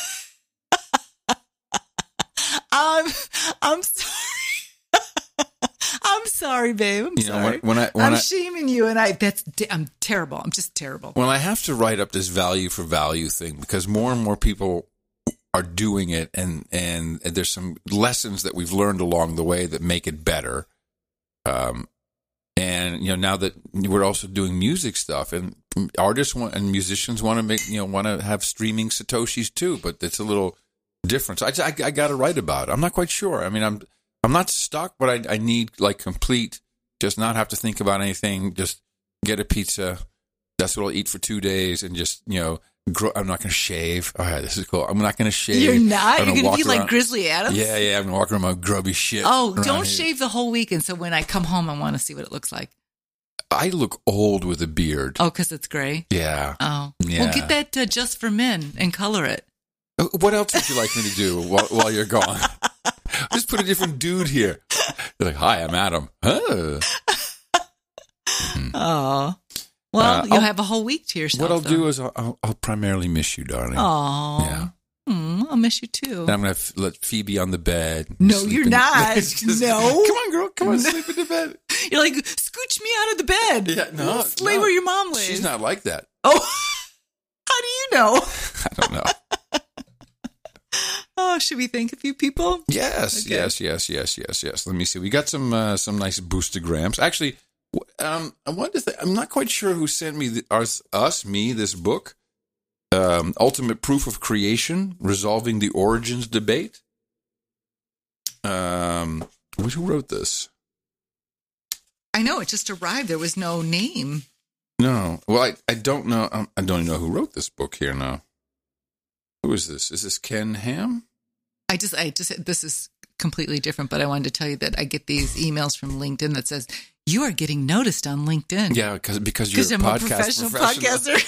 I'm I'm sorry. I'm sorry, babe. I'm you sorry. know, when, when I when I'm I, shaming you, and I that's I'm terrible. I'm just terrible. when I have to write up this value for value thing because more and more people are doing it, and and there's some lessons that we've learned along the way that make it better. Um, and you know, now that we're also doing music stuff, and artists want, and musicians want to make you know want to have streaming satoshis too, but it's a little different. So I I, I got to write about it. I'm not quite sure. I mean, I'm I'm not stuck, but I I need like complete, just not have to think about anything. Just get a pizza. That's what I'll eat for two days, and just you know. Gro- I'm not going to shave. All right, this is cool. I'm not going to shave. You're not? I'm You're going to be walk like around. Grizzly Adams? Yeah, yeah. I'm going to walk around my grubby shit. Oh, around don't here. shave the whole week. And so when I come home, I want to see what it looks like. I look old with a beard. Oh, because it's gray? Yeah. Oh. Yeah. Well, get that uh, Just for Men and color it. What else would you like me to do while, while you're gone? Just put a different dude here. You're like, hi, I'm Adam. Huh. Mm-hmm. Oh. Well, Uh, you'll I'll, have a whole week to yourself. What I'll though. do is I'll, I'll, I'll primarily miss you, darling. Oh. Yeah. Mm, I'll miss you too. And I'm going to f- let Phoebe on the bed. No, sleep you're in- not. Just- No. Come on, girl. Come on, sleep in the bed. You're like, scooch me out of the bed. Yeah, no. Lay no. where your mom lays. She's not like that. Oh, how do you know? I don't know. Oh, should we thank a few people? Yes, Okay. yes, yes, yes, yes, yes. Let me see. We got some uh, some nice boostergrams. Actually, w- um, I wanted to. Th- I'm not quite sure who sent me the, us, us me this book, um, Ultimate Proof of Creation: Resolving the Origins Debate. Um, who wrote this? I know, it just arrived. There was no name. No, well, I, I don't know. Um, I don't even know who wrote this book here now. Who is this? Is this Ken Ham? I just, I just, this is completely different, but I wanted to tell you that I get these emails from LinkedIn that says, you are getting noticed on LinkedIn. Yeah, because because you're a I'm podcast a professional, professional.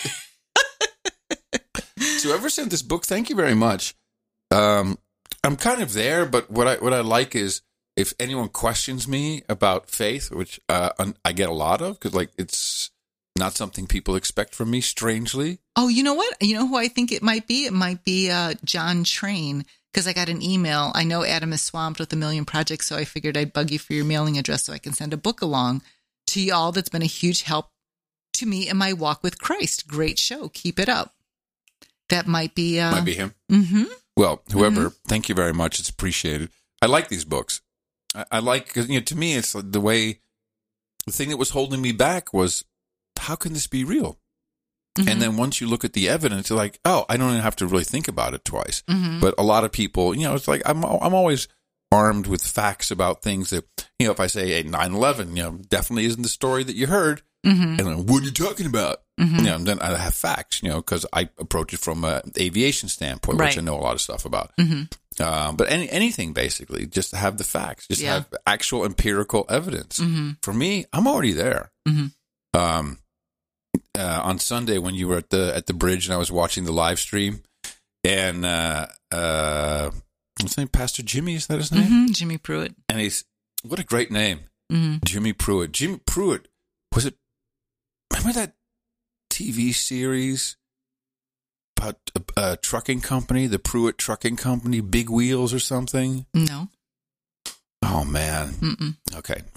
podcaster. So whoever sent this book, thank you very much. Um, I'm kind of there, but what I what I like is if anyone questions me about faith, which uh, I get a lot of, because like it's not something people expect from me, strangely. Oh, you know what? You know who I think it might be? It might be uh, John Train, because I got an email. I know Adam is swamped with a million projects, so I figured I'd bug you for your mailing address so I can send a book along to y'all. That's been a huge help to me in my walk with Christ. Great show. Keep it up. That might be... Uh, Might be him. Mm-hmm. Well, whoever, Mm-hmm. thank you very much. It's appreciated. I like these books. I, I like, because, you know, to me, it's like the way, the thing that was holding me back was, how can this be real? Mm-hmm. And then once you look at the evidence, you're like, oh, I don't even have to really think about it twice. Mm-hmm. But a lot of people, you know, it's like, I'm I'm always armed with facts about things that, you know, if I say hey, nine eleven, you know, definitely isn't the story that you heard. Mm-hmm. And then, what are you talking about? Mm-hmm. You know, and then I have facts, you know, because I approach it from an aviation standpoint, Right. which I know a lot of stuff about. Mm-hmm. Uh, but any anything, basically, just to have the facts, just Yeah. have actual empirical evidence. Mm-hmm. For me, I'm already there. Mm-hmm. Um, uh, on Sunday when you were at the at the bridge and I was watching the live stream, and uh, uh, what's his name? Pastor Jimmy, is that his name? Mm-hmm. Jimmy Pruitt. And he's what a great name, Mm-hmm. Jimmy Pruitt. Jimmy Pruitt was it? Remember that T V series about a, a trucking company, the Pruitt Trucking Company, Big Wheels or something? No. Oh man. Mm-mm. Okay. Uh,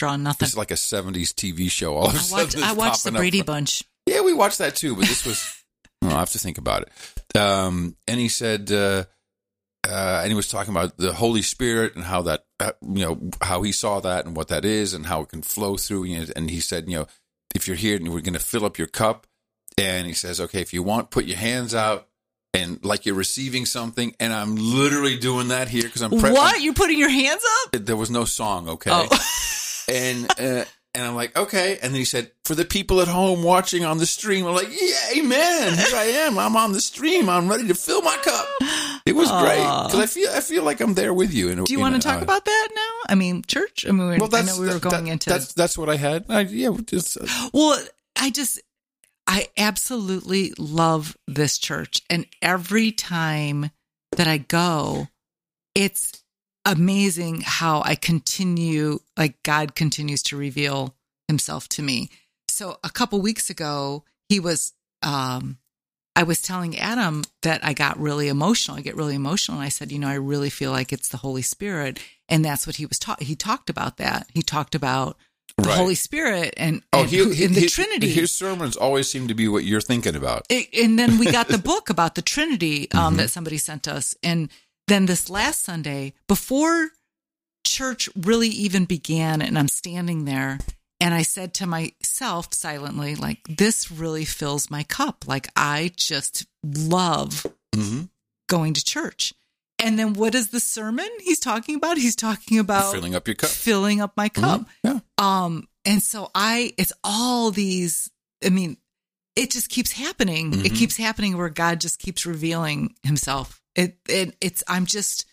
drawing nothing. It's like a seventies T V show. All of a I sudden watched, it's I watched the popping up. Brady Bunch. Yeah, we watched that too, but this was, oh, I have to think about it. Um, and he said, uh, uh, and he was talking about the Holy Spirit and how that, uh, you know, how he saw that and what that is and how it can flow through. You know, and he said, you know, if you're here and we're going to fill up your cup, and he says, okay, if you want, put your hands out and like you're receiving something. And I'm literally doing that here because I'm pre- What? I'm, You're putting your hands up? there was no song, okay? Oh. and uh, and I'm like, okay. And then he said, for the people at home watching on the stream, I'm like, yeah, amen. Here I am. I'm on the stream. I'm ready to fill my cup. It was Aww. great because I feel I feel like I'm there with you. In, Do you in, want to talk uh, about that now? I mean, church? I mean, we were, Well, I that's, know we were that- going that- into... That's, that's what I had. I, yeah, just, uh, Well, I just, I absolutely love this church. And every time that I go, it's amazing how I continue, like God continues to reveal himself to me. So a couple weeks ago, he was, um, I was telling Adam that I got really emotional. I get really emotional. And I said, you know, I really feel like it's the Holy Spirit. And that's what he was taught. He talked about that. He talked about the Right. Holy Spirit and, oh, and he, who- he, and the he- Trinity. His sermons always seem to be what you're thinking about. It, and then we got the book about the Trinity um, Mhm. that somebody sent us. And then this last Sunday, before church really even began, and I'm standing there, and I said to myself silently, like, this really fills my cup. Like, I just love Mm-hmm. going to church. And then what is the sermon he's talking about? He's talking about Filling up your cup. filling up my cup. Mhm. Yeah. Um, and so I, it's all these, I mean, it just keeps happening. It Mhm. keeps happening where God just keeps revealing himself. It, it, it's, I'm just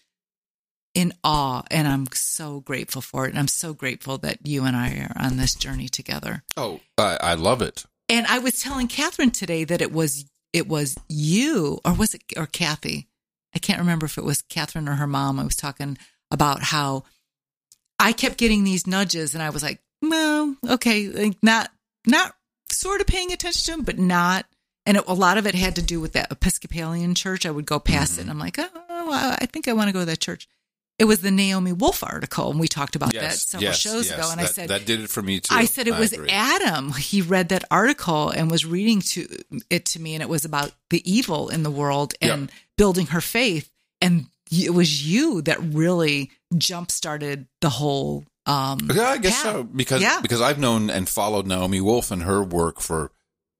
in awe and I'm so grateful for it. And I'm so grateful that you and I are on this journey together. Oh, I, I love it. And I was telling Catherine today that it was, it was you or was it, or Kathy? I can't remember if it was Catherine or her mom. I was talking about how I kept getting these nudges and I was like, well, okay, like not, not sort of paying attention to them, but not. And it, a lot of it had to do with that Episcopalian church. I would go past it and I'm like, oh, I I think I want to go to that church. It was the Naomi Wolf article. And we talked about that Yes, several yes, shows yes. ago. And I That- said, that did it for me too. I said it was agree. Adam. He read that article and was reading to it to me, and it was about the evil in the world and Yep. building her faith. And it was you that really jump started the whole. Um, Yeah, I guess path. so because Yeah. because I've known and followed Naomi Wolf and her work for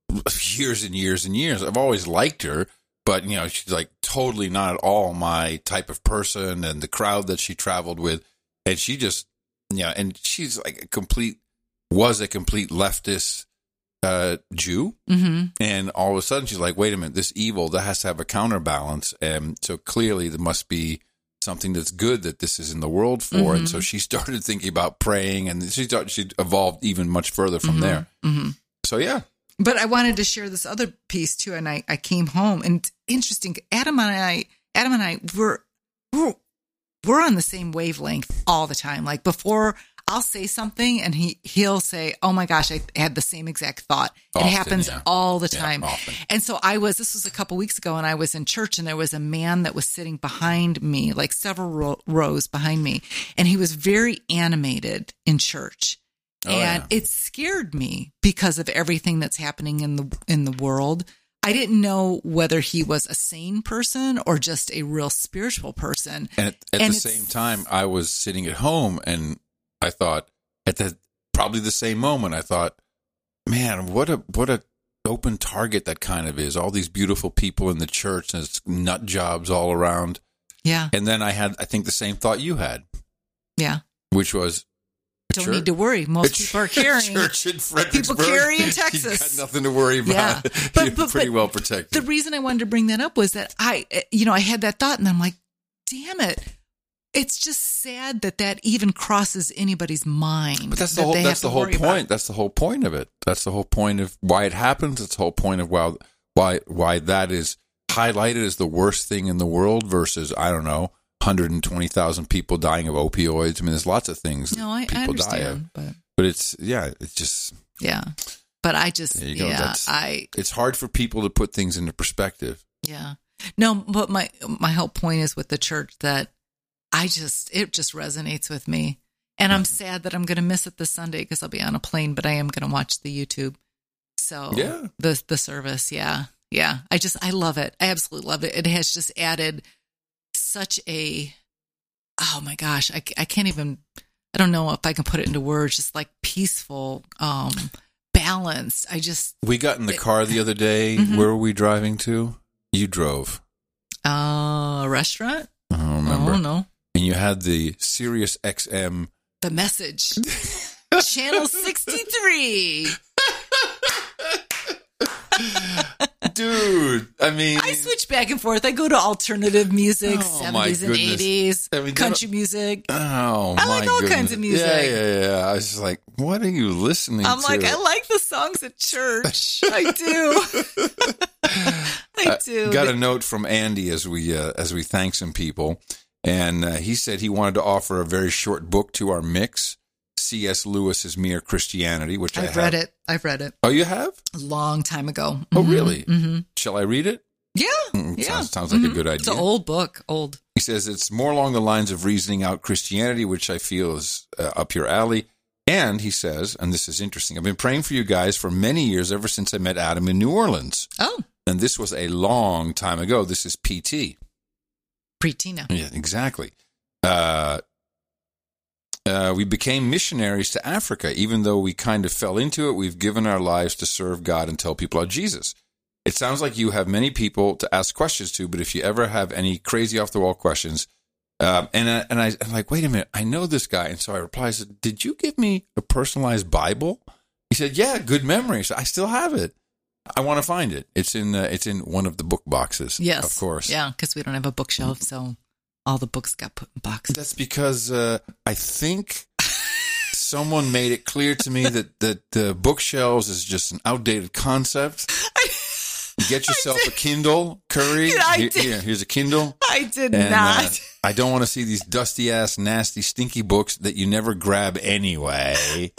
years and years and years. I've always liked her, but you know she's like totally not at all my type of person, and the crowd that she traveled with, and she just yeah, and she's like a complete was a complete leftist uh, Jew, Mhm. and all of a sudden she's like, wait a minute, this evil that has to have a counterbalance, and so clearly there must be something that's good that this is in the world for. Mm-hmm. And so she started thinking about praying, and she thought she evolved even much further from there. Mhm. So yeah, But I wanted to share this other piece too, and I, I came home and interesting. Adam and I, Adam and I, we're we're we're on the same wavelength all the time. Like before, I'll say something, and he he'll say, "Oh my gosh, I had the same exact thought." Often, it happens yeah. all the Yeah, time. often. And so I was. This was a couple weeks ago, and I was in church, and there was a man that was sitting behind me, like several ro- rows behind me, and he was very animated in church. Oh, and yeah. it scared me because of everything that's happening in the in the world. I didn't know whether he was a sane person or just a real spiritual person. and at, at And the it's- same time, I was sitting at home, and I thought at the probably the same moment, I thought, man, what a what a open target that kind of is. All these beautiful people in the church, and it's nut jobs all around. Yeah, And then I had, I think, the same thought you had, yeah. which was, a Don't church- need to worry. Most a people are church- carrying. church in Fredericksburg. People carry in You Texas. got nothing to worry about. Yeah. You're But- but- pretty but well protected. The reason I wanted to bring that up was that I, you know, I had that thought, and I'm like, damn it. It's just sad that that even crosses anybody's mind. But that's the that whole. they That's have to the whole worry point. about. That's the whole point of it. That's the whole point of why it happens. It's the whole point of why why why that is highlighted as the worst thing in the world versus I don't know, one hundred twenty thousand people dying of opioids. I mean, there's lots of things No, I, I people die of. understand, but But it's yeah, it's just yeah, but I just There you go. yeah, That's- I it's hard for people to put things into perspective. yeah. No, but my my whole point is with the church that I just it just resonates with me, And I'm sad that I'm going to miss it this Sunday because I'll be on a plane, but I am going to watch the YouTube. So Yeah. the the service, yeah, yeah. I just I love it. I absolutely love it. It has just added such a, oh my gosh, I, I can't even. I don't know if I can put it into words. Just like peaceful, um, balanced. I just We got in the car the other day. Mhm. Where were we driving to? You drove. uh, a restaurant. I don't remember. Oh no, And you had the Sirius X M. the message. Channel sixty-three. Dude, I mean, I switch back and forth. I go to alternative music, Oh, my seventies and goodness. eighties, I mean, country music. oh, I my like all goodness. kinds of music. Yeah, yeah, yeah. I was just like, what are you listening I'm to? like, I like the songs at church. I do. I do. Got a note from Andy as we uh, as we thank some people, and uh, he said he wanted to offer a very short book to our mix, C S. Lewis's Mere Christianity, which I I've have. read it. I've read it Oh, you have? a long time ago. Oh, Mhm, really? mhm. Shall I read it? Yeah. Mm, Yeah. Sounds, sounds like a Mhm. good It's idea. an old book. Old. He says it's more along the lines of reasoning out Christianity, which I feel is uh, up your alley. And he says, and this is interesting, I've been praying for you guys for many years, ever since I met Adam in New Orleans. Oh, And this was a long time ago. This is P T. Pretina. Yeah, exactly. Uh, uh, we became missionaries to Africa. Even though we kind of fell into it, we've given our lives to serve God and tell people about Jesus. It sounds like you have many people to ask questions to, but if you ever have any crazy off-the-wall questions, uh, and, I, and I, I'm like, wait a minute, I know this guy. And so I replied, I said, did you give me a personalized Bible? He said, yeah, good memory. So I still have it. I want to find it. It's in uh, it's in one of the book boxes. Yes. Of course. Yeah, because we don't have a bookshelf, so all the books got put in boxes. That's because uh, I think someone made it clear to me that that the bookshelves is just an outdated concept. Get yourself a Kindle, Curry. I Here, did. here, here's a Kindle. I did And, not. uh, I don't want to see these dusty ass, nasty, stinky books that you never grab anyway.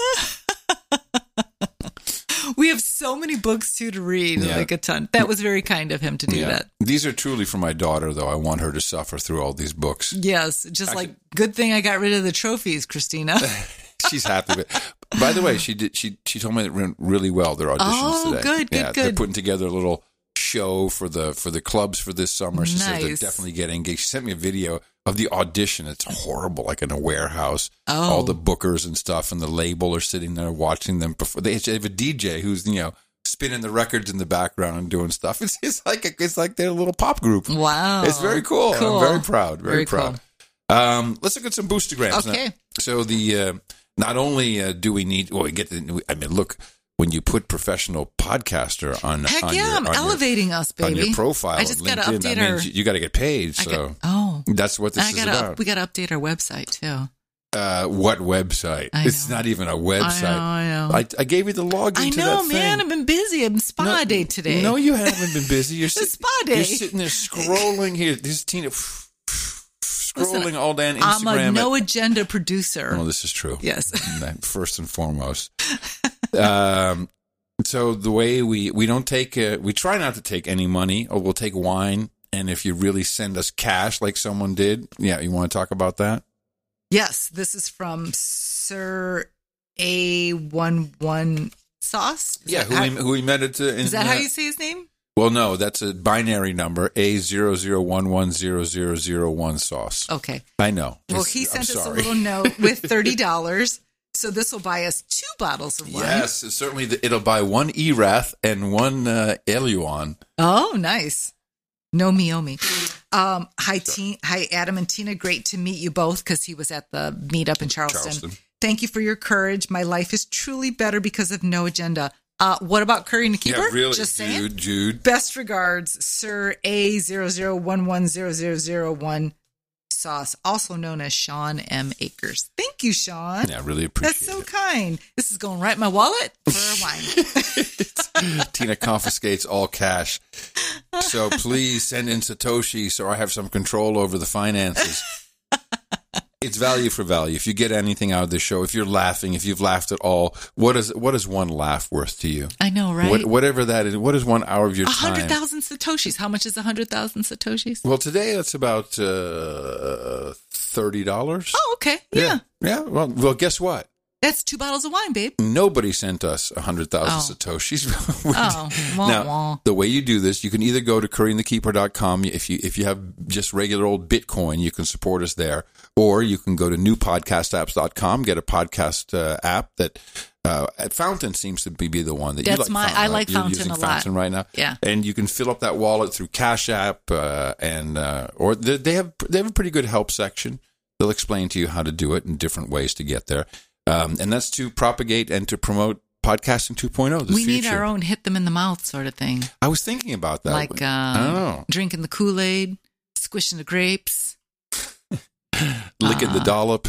We have so many books too to read, Yeah. like a ton. That was very kind of him to do Yeah. that. These are truly for my daughter, though. I want her to suffer through all these books. Yes, just like good thing I got rid of the trophies, Christina. She's happy with it. By the way, she did. She she told me it went really well. Their auditions Oh, today. good, good, yeah, They're good. putting together a little show for the for the clubs for this summer. She said they're Nice. definitely getting engaged. She sent me a video of the audition. It's horrible, like in a warehouse. Oh. All the bookers and stuff, and the label are sitting there watching them perform. They have a D J who's you know spinning the records in the background and doing stuff. It's it's like a, it's like their little pop group. Wow. It's very cool. Cool. I'm very proud. Very, Very proud. Um, let's look at some boostergrams. Okay. Now, so the uh, not only uh, do we need, well, we get the, I mean, look, when you put professional podcaster on, Heck on yeah, your, I'm on your- elevating us, on baby. your profile, I just on gotta LinkedIn, update that our. means you, you got to get paid. I So got, oh, that's what this I is gotta. about. Up, we got to update our website too. Uh, what website? I It's know. not even a website. I know. I know. I, I gave you the login I to know, that man. thing. I've been busy. I'm spa No- day today. No, you haven't been busy. You're, It's sit- spa day. you're sitting there scrolling here. This is Tina scrolling Listen, all day on I'm Instagram. a no at- agenda producer. Well, this is true. Yes. First and foremost. um, so the way we, we don't take, uh, we try not to take any money, or we'll take wine. And if you really send us cash like someone did, yeah, you want to talk about that? Yes, this is from Sir A one one Sauce. Is Yeah, that who how, we, who we met at the, in, is that how uh, you say his name? well, no, that's a binary number, A zero zero one one zero zero zero one sauce. Okay. I know. Well, It's- he I'm sent us a sorry. little note with thirty dollars. So this will buy us two bottles of wine. Yes, it's certainly. The, it'll buy one Erath and one uh, Eluan. Oh, nice. No me, oh me. Um, hi, Tina, hi, Adam and Tina. Great to meet you both because he was at the meetup in Charleston. Charleston. Thank you for your courage. My life is truly better because of no agenda. Uh, what about Curry and the Keeper? Yeah, really, Just saying. Jude. Jude. Best regards, Sir A zero zero one one zero zero zero one Sauce, also known as Sean M. Akers. Thank you, Sean. Yeah, I really appreciate That's so it. kind. This is going right in my wallet for wine. Tina confiscates all cash. So please send in Satoshi so I have some control over the finances. It's value for value. If you get anything out of this show, if you're laughing, if you've laughed at all, what is what is one laugh worth to you? I know, right? What, whatever that is, what is one hour of your A time? hundred thousand satoshis. How much is a hundred thousand satoshis? Well, today it's about uh, thirty dollars. Oh, okay. Yeah. yeah, yeah. Well, well, guess what? That's two bottles of wine, babe. Nobody sent us one hundred thousand Oh. satoshis. Oh, wah, now, wah. the way you do this, you can either go to curry and the keeper dot com. If you if you have just regular old Bitcoin, you can support us there. Or you can go to new podcast apps dot com, get a podcast uh, app that uh, Fountain seems to be, be the one that That's you like. my- Fountain, I right? like You're Fountain using a lot. Fountain right now. Yeah. And you can fill up that wallet through Cash App, uh, and uh, or they, they have they have a pretty good help section. They'll explain to you how to do it and different ways to get there. Um, and that's to propagate and to promote podcasting two point oh. The We future. need our own hit them in the mouth sort of thing. I was thinking about that. Like I don't um, know. drinking the Kool-Aid, squishing the grapes. Licking uh, the dollop.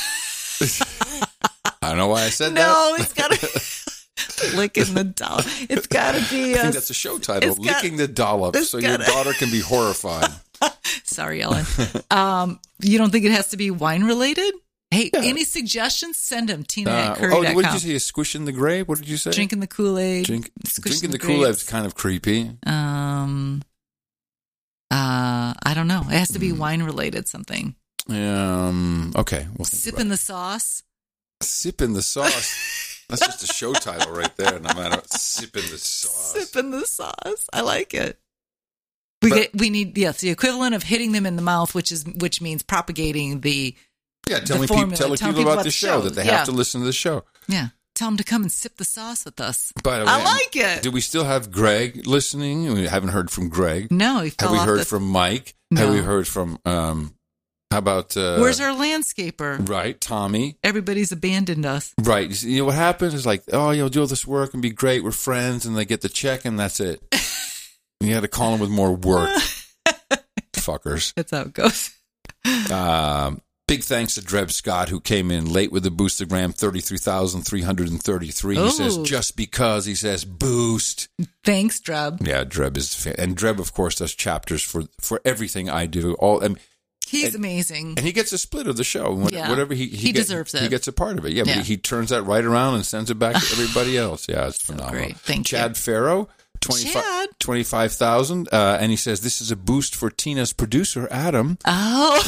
I don't know why I said that. No, it's got to licking the dollop. It's got to be. I A, think that's a show title, it's got- Licking the Dollop, it's so your gotta- daughter can be horrified. Sorry, Ellen. Um, you don't think it has to be wine related? Hey, Yeah. any suggestions? Send them. Tina Uh, at curry oh, dot what com. did you say? Squishing the grape? What did you say? Drinking the Kool-Aid. Drink, squishing drinking the, the Kool-Aid is grapes. kind of creepy. Um, uh, I don't know. It has to be Mm. wine related. Something. Um. Okay. We'll think Sipping about the sauce. it. Sipping the sauce. That's just a show title right there. No matter sipping the sauce. Sipping the sauce. I like it. We But- get, we need yes the equivalent of hitting them in the mouth, which is which means propagating the Yeah. Tell the me, people, formula. tell Tell people people about about the the show, show. that they Yeah. have to listen to the show. yeah. Tell them to come and sip the sauce with us. By the way, I like it. do we still have Greg listening? We haven't heard from Greg. No, he fell Have we off heard the, from Mike? Have No. we heard from? Um, how about? Uh, Where's our landscaper? right, Tommy? Everybody's abandoned us. Right. You see, you know what happens is like, oh, you'll do all this work and be great. We're friends, and they get the check, and that's it. You had to call them with more work, fuckers. That's how it goes. Um, big thanks to Dreb Scott, who came in late with the Boostagram, thirty-three thousand three hundred thirty-three. He Ooh. says, just because, he says, boost. Thanks, Drub. Yeah, Dreb is, fa- and Dreb, of course, does chapters for, for everything I do. All and, He's And- amazing. and he gets a split of the show. What- Yeah. Whatever he he, He gets, deserves it. He gets a part of it. Yeah, Yeah. but he, he turns that right around and sends it back to everybody else. Yeah, it's phenomenal. great. Thank you. Chad Farrow, Chad. twenty-five thousand, uh, and he says this is a boost for Tina's producer Adam. Oh.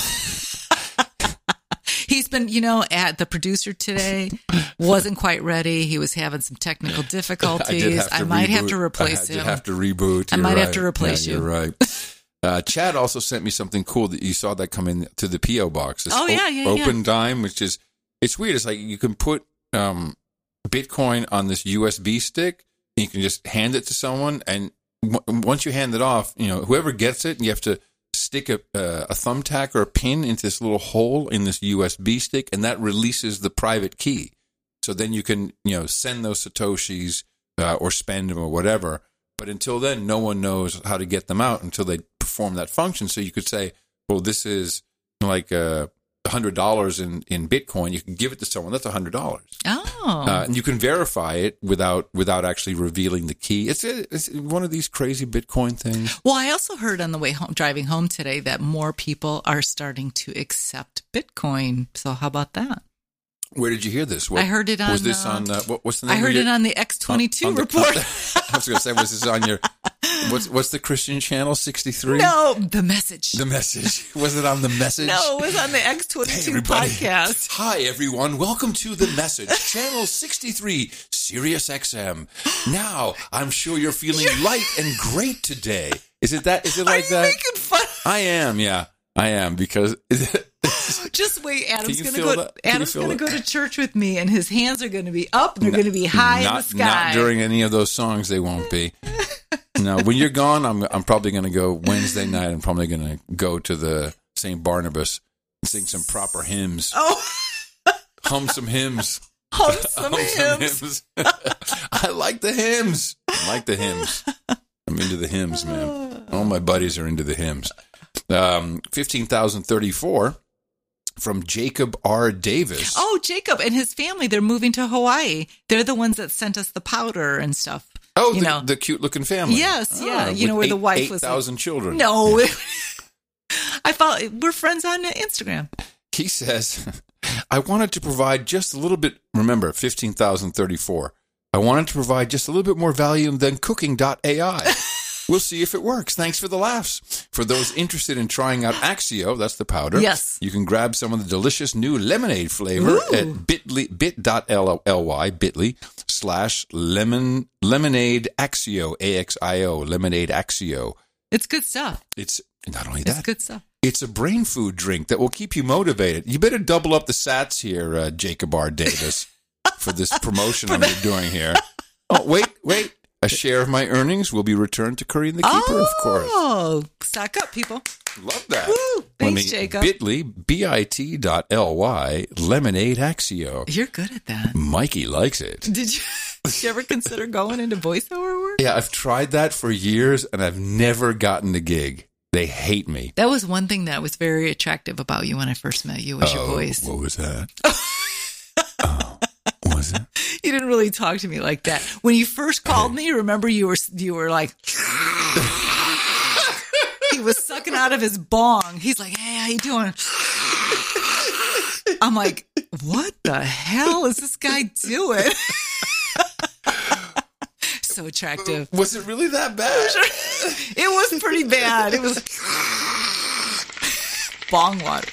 He's been, you know, at the producer today wasn't quite ready. He was having some technical difficulties. I, might have to reboot. replace I did him. have to reboot. I You're might have right. to replace Yeah, you. You're right. Uh, Chad also sent me something cool that you saw that come in to the P O box. This Oh, yeah, yeah, Open yeah. Dime, which is it's weird. It's like you can put um, Bitcoin on this U S B stick. And you can just hand it to someone, and w- once you hand it off, you know whoever gets it, you have to stick a uh, a thumbtack or a pin into this little hole in this U S B stick, and that releases the private key. So then you can you know send those satoshis uh, or spend them or whatever. But until then, no one knows how to get them out until they perform that function. So you could say, well, this is like a hundred dollars in, in Bitcoin. You can give it to someone. That's a hundred dollars. Oh. Uh, and you can verify it without without actually revealing the key. It's, it's one of these crazy Bitcoin things. Well, I also heard on the way home, driving home today, that more people are starting to accept Bitcoin. So how about that? Where did you hear this? What, I heard it on. Was this uh, on? Uh, what, what's the name? I heard of your, it on the X twenty-two on the- report. I was going to say, was this on your? What's what's the Christian channel? sixty-three. No, the message. The Message. Was it on the Message? No, it was on the X twenty-two Hey, everybody. podcast. Hi, everyone. Welcome to The Message, Channel sixty-three, Sirius X M. Now, I'm sure you're feeling light and great today. Is it that? Is it like Are you that? making fun? I am, yeah. I am, because... Just wait, Adam's you gonna feel go. that? Can you Adam's feel gonna that? go to church with me, and his hands are gonna be up, and they're gonna be high not, in the sky. Not during any of those songs, they won't be. No, when you're gone, I'm I'm probably going to go Wednesday night. I'm probably going to go to the Saint Barnabas and sing some proper hymns. Oh, Hum some hymns. hum some Hum some hymns. hymns. I like the hymns. I like the hymns. I'm into the hymns, man. All my buddies are into the hymns. Um, fifteen thousand thirty-four from Jacob R. Davis. Oh, Jacob and his family—they're moving to Hawaii. They're the ones that sent us the powder and stuff. Oh, you the, know. the cute-looking family. Yes, Ah, yeah. You know, with where the wife eight was like- thousand children. No, I thought we're friends on Instagram. he says, I wanted to provide just a little bit, remember, fifteen thousand thirty-four. I wanted to provide just a little bit more value than cooking dot A I. We'll see if it works. Thanks for the laughs. For those interested in trying out Axio, that's the powder. Yes. You can grab some of the delicious new lemonade flavor Ooh. at bit.ly, bit.ly, bit.ly slash lemon, lemonade Axio, A X I O, lemonade Axio. It's good stuff. It's not only It's that, good stuff. it's a brain food drink that will keep you motivated. You better double up the sats here, uh, Jacob R. Davis, for this promotion I'm doing here. Oh, wait, wait. A share of my earnings will be returned to Curry and the Keeper, oh, of course. Oh, stock up, people. Love that. Woo, Let thanks, me, Jacob. bit.ly, bit.ly, lemonade Axio. You're good at that. Mikey likes it. Did you, did you ever consider going into voiceover work? Yeah, I've tried that for years, and I've never gotten the gig. They hate me. That was one thing that was very attractive about you when I first met you, was your Oh, voice. What was that? Oh, what was it? You didn't really talk to me like that. When you first called me, remember you were you were like, he was sucking out of his bong. He's like, hey, how you doing? I'm like, what the hell is this guy doing? So attractive. Was it really that bad? It was pretty bad. It was bong water.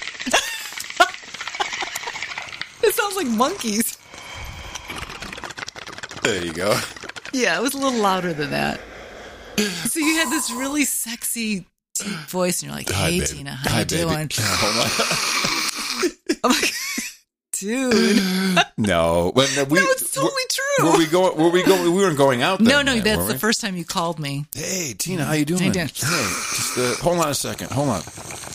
It sounds like monkeys. There you go. Yeah, it was a little louder than that. So you had this really sexy, deep voice, and you're like, Hi, hey, baby. Tina, how Hi, you baby. doing? Hold on. I'm like, dude. No, when we, No, it's totally true. Were we going? Were we going? We weren't going out. Then, No, no, man, that's were we? the first time you called me. Hey, Tina, how you doing? How you doing? Hey, just uh, hold on a second. Hold on.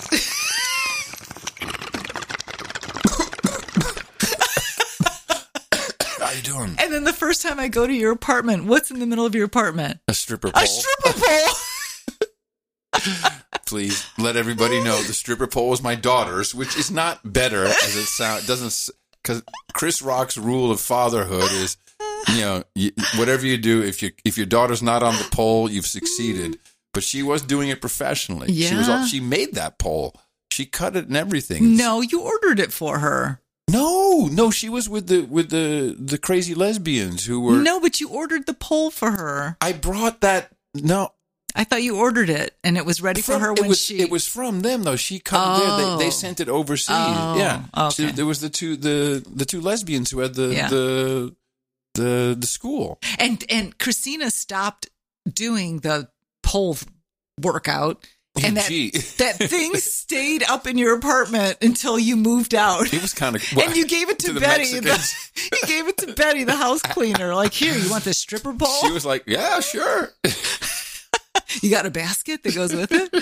How you doing? And then the first time I go to your apartment, what's in the middle of your apartment? A stripper pole. A stripper pole. Please let everybody know the stripper pole is my daughter's, which is not better as it sounds. Doesn't because Chris Rock's rule of fatherhood is, you know, you, whatever you do, if you if your daughter's not on the pole, you've succeeded. But she was doing it professionally. Yeah. She was. all- She made that pole. She cut it and everything. No, you ordered it for her. No, no, she was with the with the the crazy lesbians who were. No, but you ordered the pole for her. I brought that. No, I thought you ordered it, and it was ready from, for her it when was, she. It was from them though. She cut it there. They, they Oh. sent it overseas. Oh, yeah. okay. So there was the two the the two lesbians who had the Yeah. the the the school. And and Christina stopped doing the pole workout, and that Gee. that thing stayed up in your apartment until you moved out. It was kind of. And you gave it to, to the Betty. The, Mexicans. you gave it to Betty, the house cleaner. Like, here, you want this stripper pole? She was like, "Yeah, sure." You got a basket that goes with it?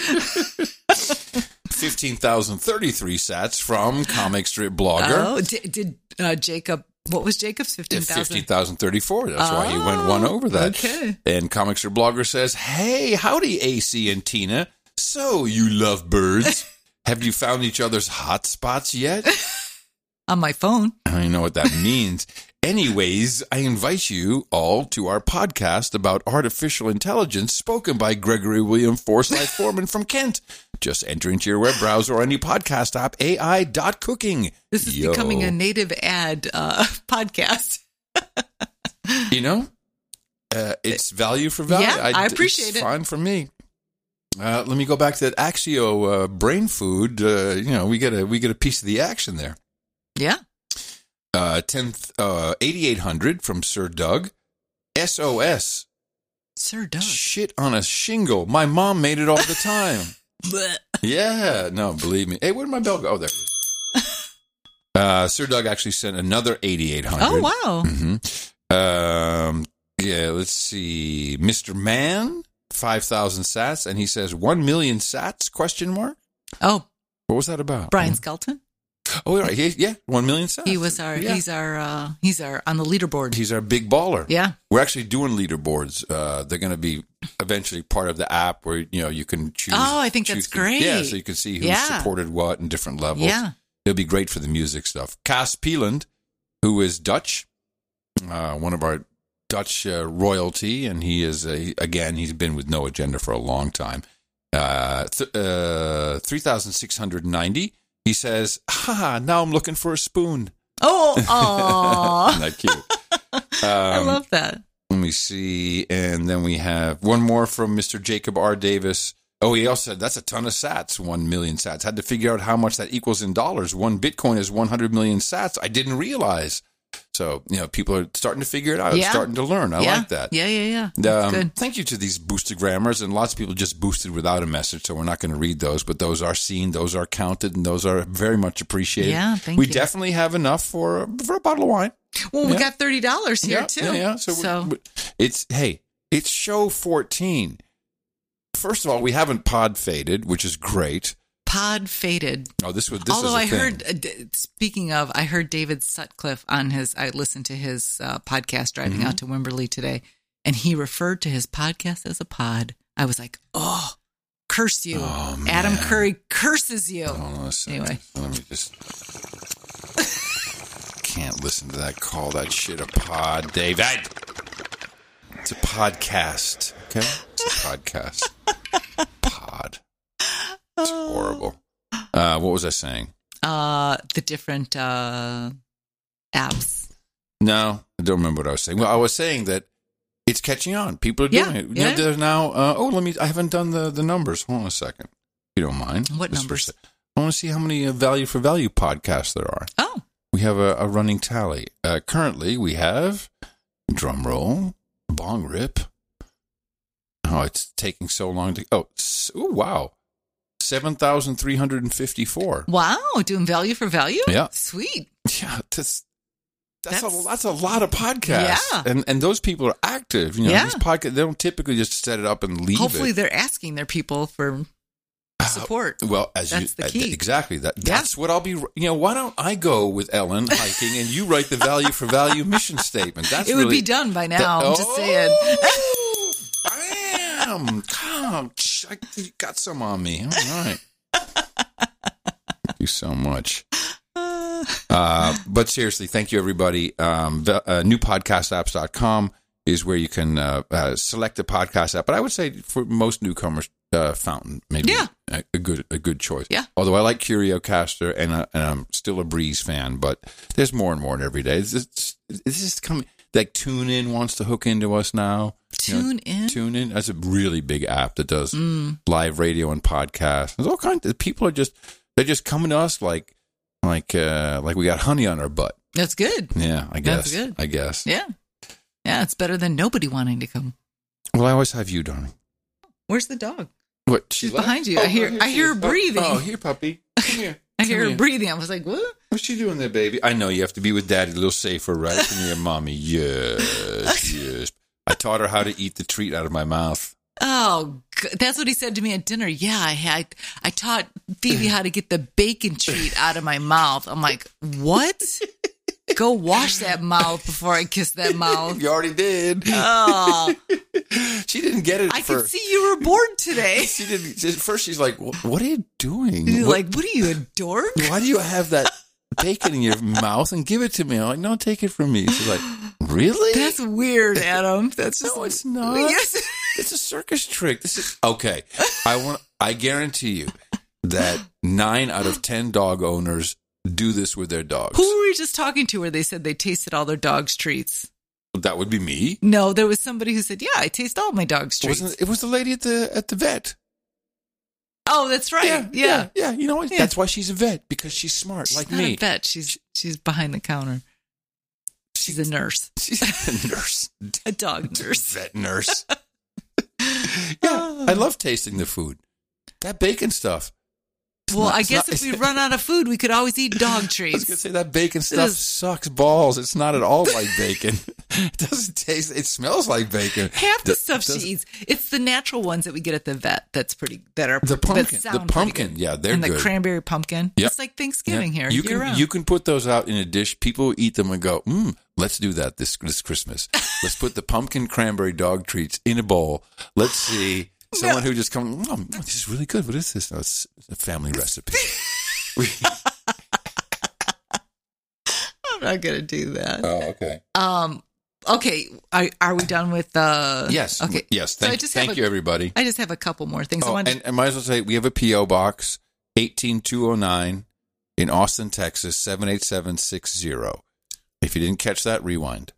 Fifteen thousand thirty-three sats from comic strip blogger. Oh, did, did uh, Jacob? What was Jacob's fifteen Fifteen thousand? thousand thirty-four. That's why he went one over that. Okay. And comic strip blogger says, "Hey, howdy, A C and Tina. So you love birds? Have you found each other's hot spots yet?" On my phone. I don't even know what that means. Anyways, I invite you all to our podcast about artificial intelligence spoken by Gregory William Forsyth Foreman from Kent. Just enter into your web browser or any podcast app, A I dot cooking. This is Yo. becoming a native ad uh, podcast. You know, uh, it's value for value. Yeah, I appreciate it's it. fine for me. Uh, let me go back to that Axio uh, brain food. Uh, you know, we get a we get a piece of the action there. Yeah. Uh, tenth, uh, eighty-eight hundred from Sir Doug. S O S. Sir Doug. Shit on a shingle. My mom made it all the time. Blech. Yeah, no, believe me. Hey, where did my bell go? Oh, there it is. Uh, Sir Doug actually sent another eighty-eight hundred. Oh, wow. Mm-hmm. Um, yeah, let's see. Mister Man, five thousand sats, and he says one million sats, question mark? Oh, What was that about? Brian Skelton. Oh, right. He, yeah, one million sats. He was our, Yeah. he's our, uh, he's our, on the leaderboard. He's our big baller. Yeah. We're actually doing leaderboards. Uh, they're going to be eventually part of the app where, you know, you can choose. Oh, I think choose that's great. Yeah, so you can see who's Yeah. supported what in different levels. Yeah. It'll be great for the music stuff. Cas Peeland, who is Dutch, uh, one of our Dutch uh, royalty, and he is, a, again, he's been with No Agenda for a long time. Uh, th- uh, three thousand six hundred ninety. He says, "Ha! Now I'm looking for a spoon." Oh, aw. Isn't that cute? I Um, love that. Let me see. And then we have one more from Mister Jacob R. Davis. Oh, he also said, that's a ton of sats, one million sats. Had to figure out how much that equals in dollars. One Bitcoin is one hundred million sats. I didn't realize. So, you know, people are starting to figure it out, Yeah. starting to learn. I yeah. like that. Yeah, yeah, yeah. That's Um, good. Thank you to these Boostagrammers, and lots of people just boosted without a message, so we're not going to read those, but those are seen, those are counted, and those are very much appreciated. Yeah, thank we you. definitely have enough for for a bottle of wine. Well, we yeah. got thirty dollars here, yeah, too. Yeah, yeah. So, So, we- it's, hey, it's show fourteen. First of all, we haven't pod faded, which is great. pod faded. Oh, this was this Although is a I thing. heard, uh, d- speaking of, I heard David Sutcliffe on his, I listened to his uh, podcast driving Mm-hmm. out to Wimberley today, and he referred to his podcast as a pod. I was like, oh, curse you. Oh, Adam man. Curry curses you. Hold on a second. Anyway. Let me just. Can't listen to that. Call that shit a pod, David. It's a podcast. Okay? It's a podcast. Pod. It's horrible. Uh, what was I saying? Uh, the different uh, apps. No, I don't remember what I was saying. Well, I was saying that it's catching on. People are Yeah, doing it. You yeah. know, there's now. Uh, oh, let me. I haven't done the, the numbers. Hold on a second, if you don't mind. What Just for a numbers? sec. I want to see how many uh, value for value podcasts there are. Oh, We have a, a running tally. Uh, currently, we have drum roll, bong rip. Oh, it's taking so long to. Oh, s- oh wow, seven thousand three hundred and fifty-four. wow. Doing value for value? Yeah. Sweet. Yeah, that's that's, That's- a that's a lot of podcasts. Yeah. and and those people are active. You know, Yeah. these podcasts they don't typically just set it up and leave Hopefully it. they're asking their people for support. Well, as That's you the uh, key. exactly that. Yeah. That's what I'll be. You know, why don't I go with Ellen hiking and you write the value for value mission statement? That's It would really, be done by now. that- I'm just saying. Oh, bam! Come, I, you got some on me. All right. Thank you so much. Uh, but seriously, thank you, everybody. Um, the, uh, new podcast apps dot com is where you can uh, uh, select a podcast app. But I would say for most newcomers, uh, Fountain maybe Yeah. a, a good a good choice. Yeah. Although I like CurioCaster and, uh, and I'm still a Breeze fan, but there's more and more every day. It's, it's, it's just coming. Like TuneIn wants to hook into us now. You know, Tune in. TuneIn, that's a really big app that does Mm. live radio and podcasts. There's all kinds of people are just they're just coming to us like like uh, like we got honey on our butt. That's good. Yeah, I guess. That's good. I guess. Yeah. Yeah, it's better than nobody wanting to come. Well, I always have you, darling. Where's the dog? What? She's she left? behind you. I hear- here I she hear is. her breathing. Oh, oh, here, puppy. Come here. I Come hear her here. breathing. I was like, what? What's she doing there, baby? I know you have to be with Daddy a little safer, right? From your mommy. Yes, yes. I taught her how to eat the treat out of my mouth. Oh, g- that's what he said to me at dinner. Yeah, I had. I taught Phoebe how to get the bacon treat out of my mouth. I'm like, what? Go wash that mouth before I kiss that mouth. You already did. Oh, She didn't get it I at could first. see you were bored today. She didn't. At first, she's like, "Wh- "What are you doing? You're What- like, what are you, a dork? why do you have that bacon in your mouth and give it to me?" I'm like, "No, take it from me." She's like, "Really? That's weird, Adam. That's just no, it's not. Yes. It's a circus trick. This is okay. I want. I guarantee you that nine out of ten dog owners do this with their dogs. Who were we just talking to where they said they tasted all their dogs' treats? That would be me. No, there was somebody who said, yeah, I taste all my dog's treats. Wasn't it? Was the lady at the at the vet? Oh, that's right. Yeah. yeah, yeah. You know what? Yeah. That's why she's a vet, because she's smart, She's like not me. a vet. She's she's behind the counter. She's a nurse. She's a nurse, A dog nurse. vet nurse. Yeah, I love tasting the food. That bacon stuff. It's Well, not- I it's guess not- if we run out of food, we could always eat dog I was treats. gonna say that bacon stuff is- sucks balls. It's not at all like bacon. It doesn't taste. It smells like bacon. Half the Th- stuff does- she eats, it's the natural ones that we get at the vet. That's pretty. That are The that pumpkin. sound The pretty pumpkin. good. Yeah, they're and the good. cranberry pumpkin. Yep. It's like Thanksgiving Yeah. here. You year can round. you can put those out in a dish. People eat them and go, mm, let's do that this this Christmas. Let's put the pumpkin cranberry dog treats in a bowl. Let's see someone who just comes. Oh, this is really good. What is this? No, it's a family recipe. We- I'm not gonna do that. oh, okay. Um. Okay. Are, are we done with the? Yes. Okay. Yes. So I Thank, just thank have a- you, everybody. I just have a couple more things. I Oh, wanted and I might as well say we have a P O box eighteen two oh nine, in Austin, Texas, seven eight seven six zero. If you didn't catch that, rewind.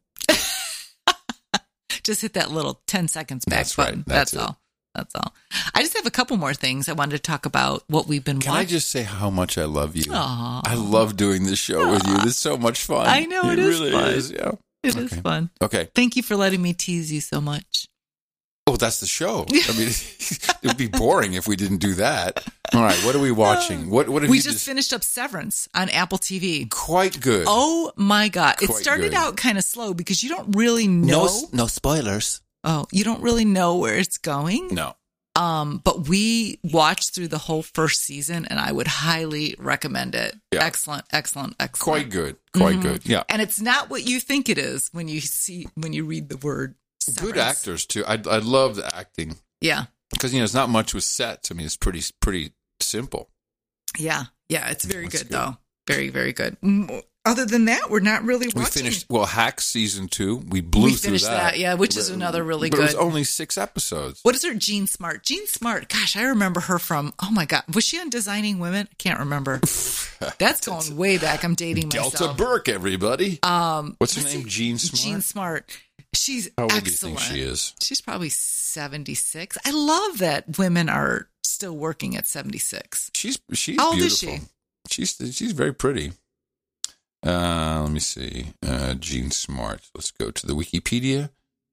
Just hit that little ten seconds back That's button. right. That's, That's it. all. That's all. I just have a couple more things I wanted to talk about what we've been Can watching. I just say how much I love you? Aw. I love doing this show with you. This is so much fun. I know, it it is really fun. is. Yeah. It Okay. is fun. Okay. Thank you for letting me tease you so much. Oh, that's the show. I mean, it would be boring if we didn't do that. All right. What are we watching? What What did We you just, just finished up Severance on Apple T V. Quite good. Oh my God. It Quite started good. out kind of slow because you don't really know. no spoilers. Oh, you don't really know where it's going. No. Um, but we watched through the whole first season and I would highly recommend it. Yeah. Excellent, excellent, excellent. Quite good. Quite Mhm. good. Yeah. And it's not what you think it is when you see, when you read the word Severance. Good actors too. I I love the acting Yeah. because you know it's not much was set. I mean, it's pretty pretty simple. Yeah. Yeah. It's very That's good, good. though. Very, very good. Mm, Other than that, we're not really watching. We finished well, Hacks season two. We blew We through finished that. that, yeah, which is another really but It was good- only six episodes. What is her? Jean Smart. Jean Smart. Gosh, I remember her from, oh my God. Was she on Designing Women? I can't remember. That's going way back. I'm dating Delta myself. Burke, everybody. Um, What's her let's name? see. Jean Smart. Jean Smart. She's How old excellent. do you think she is? She's probably seventy-six. I love that women are still working at seventy-six. She's she's How old beautiful. is she? She's she's very pretty. Uh, let me see. Uh, Jean Smart. Let's go to the Wikipedia.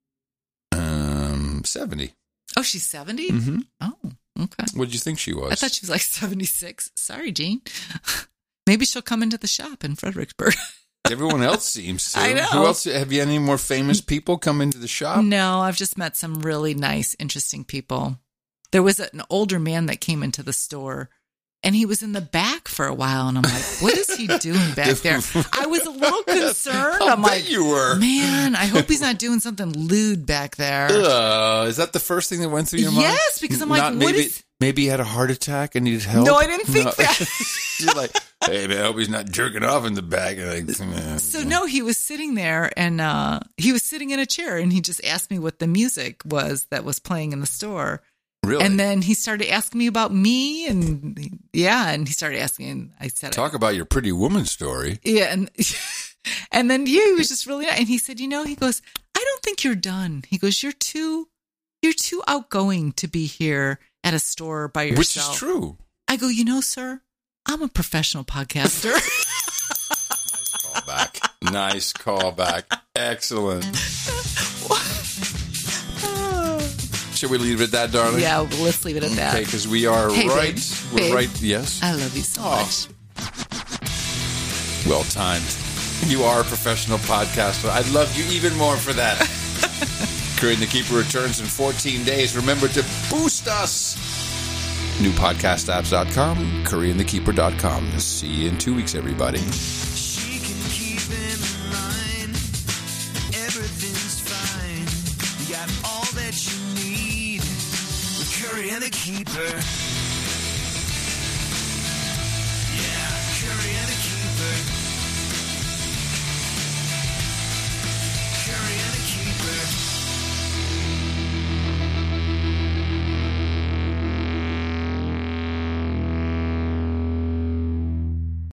Um, seventy. Oh, she's seventy? Mm-hmm. Oh, okay. What did you think she was? I thought she was like seventy-six. Sorry, Jean. Maybe she'll come into the shop in Fredericksburg. Everyone else seems to. I know. Who else? Have you any more famous people come into the shop? No, I've just met some really nice, interesting people. There was an older man that came into the store, and he was in the back for a while, and I'm like, what is he doing back there? I was a little concerned. I'll I'm bet like, you were. man, I hope he's not doing something lewd back there. Uh, is that the first thing that went through your mind? Yes, because I'm like, Not what maybe, is- maybe he had a heart attack and needed help. No, I didn't think No. that. You're like, hey man, I hope he's not jerking off in the back. And like, eh. So no, he was sitting there, and uh, he was sitting in a chair, and he just asked me what the music was that was playing in the store. Really? And then he started asking me about me, and yeah, and he started asking. And I said, Talk about your pretty woman story. yeah, and and then yeah, he was just really nice. And he said, you know, he goes, I don't think you're done. He goes, you're too, you're too outgoing to be here at a store by yourself. Which is true. I go, you know, sir, I'm a professional podcaster. Callback. Nice callback. Excellent. Should we leave it at that, darling? Yeah, well, let's leave it at that. Okay, because we are Hey, right. babe. We're Babe. right. Yes. I love you so Oh. much. Well timed. You are a professional podcaster. I love you even more for that. Courier and the Keeper returns in fourteen days. Remember to boost us. new podcast apps dot com, courier and the keeper dot com. See you in two weeks, everybody. She can keep him in line. Everything's fine. You got all that you need with Curry and the Keeper.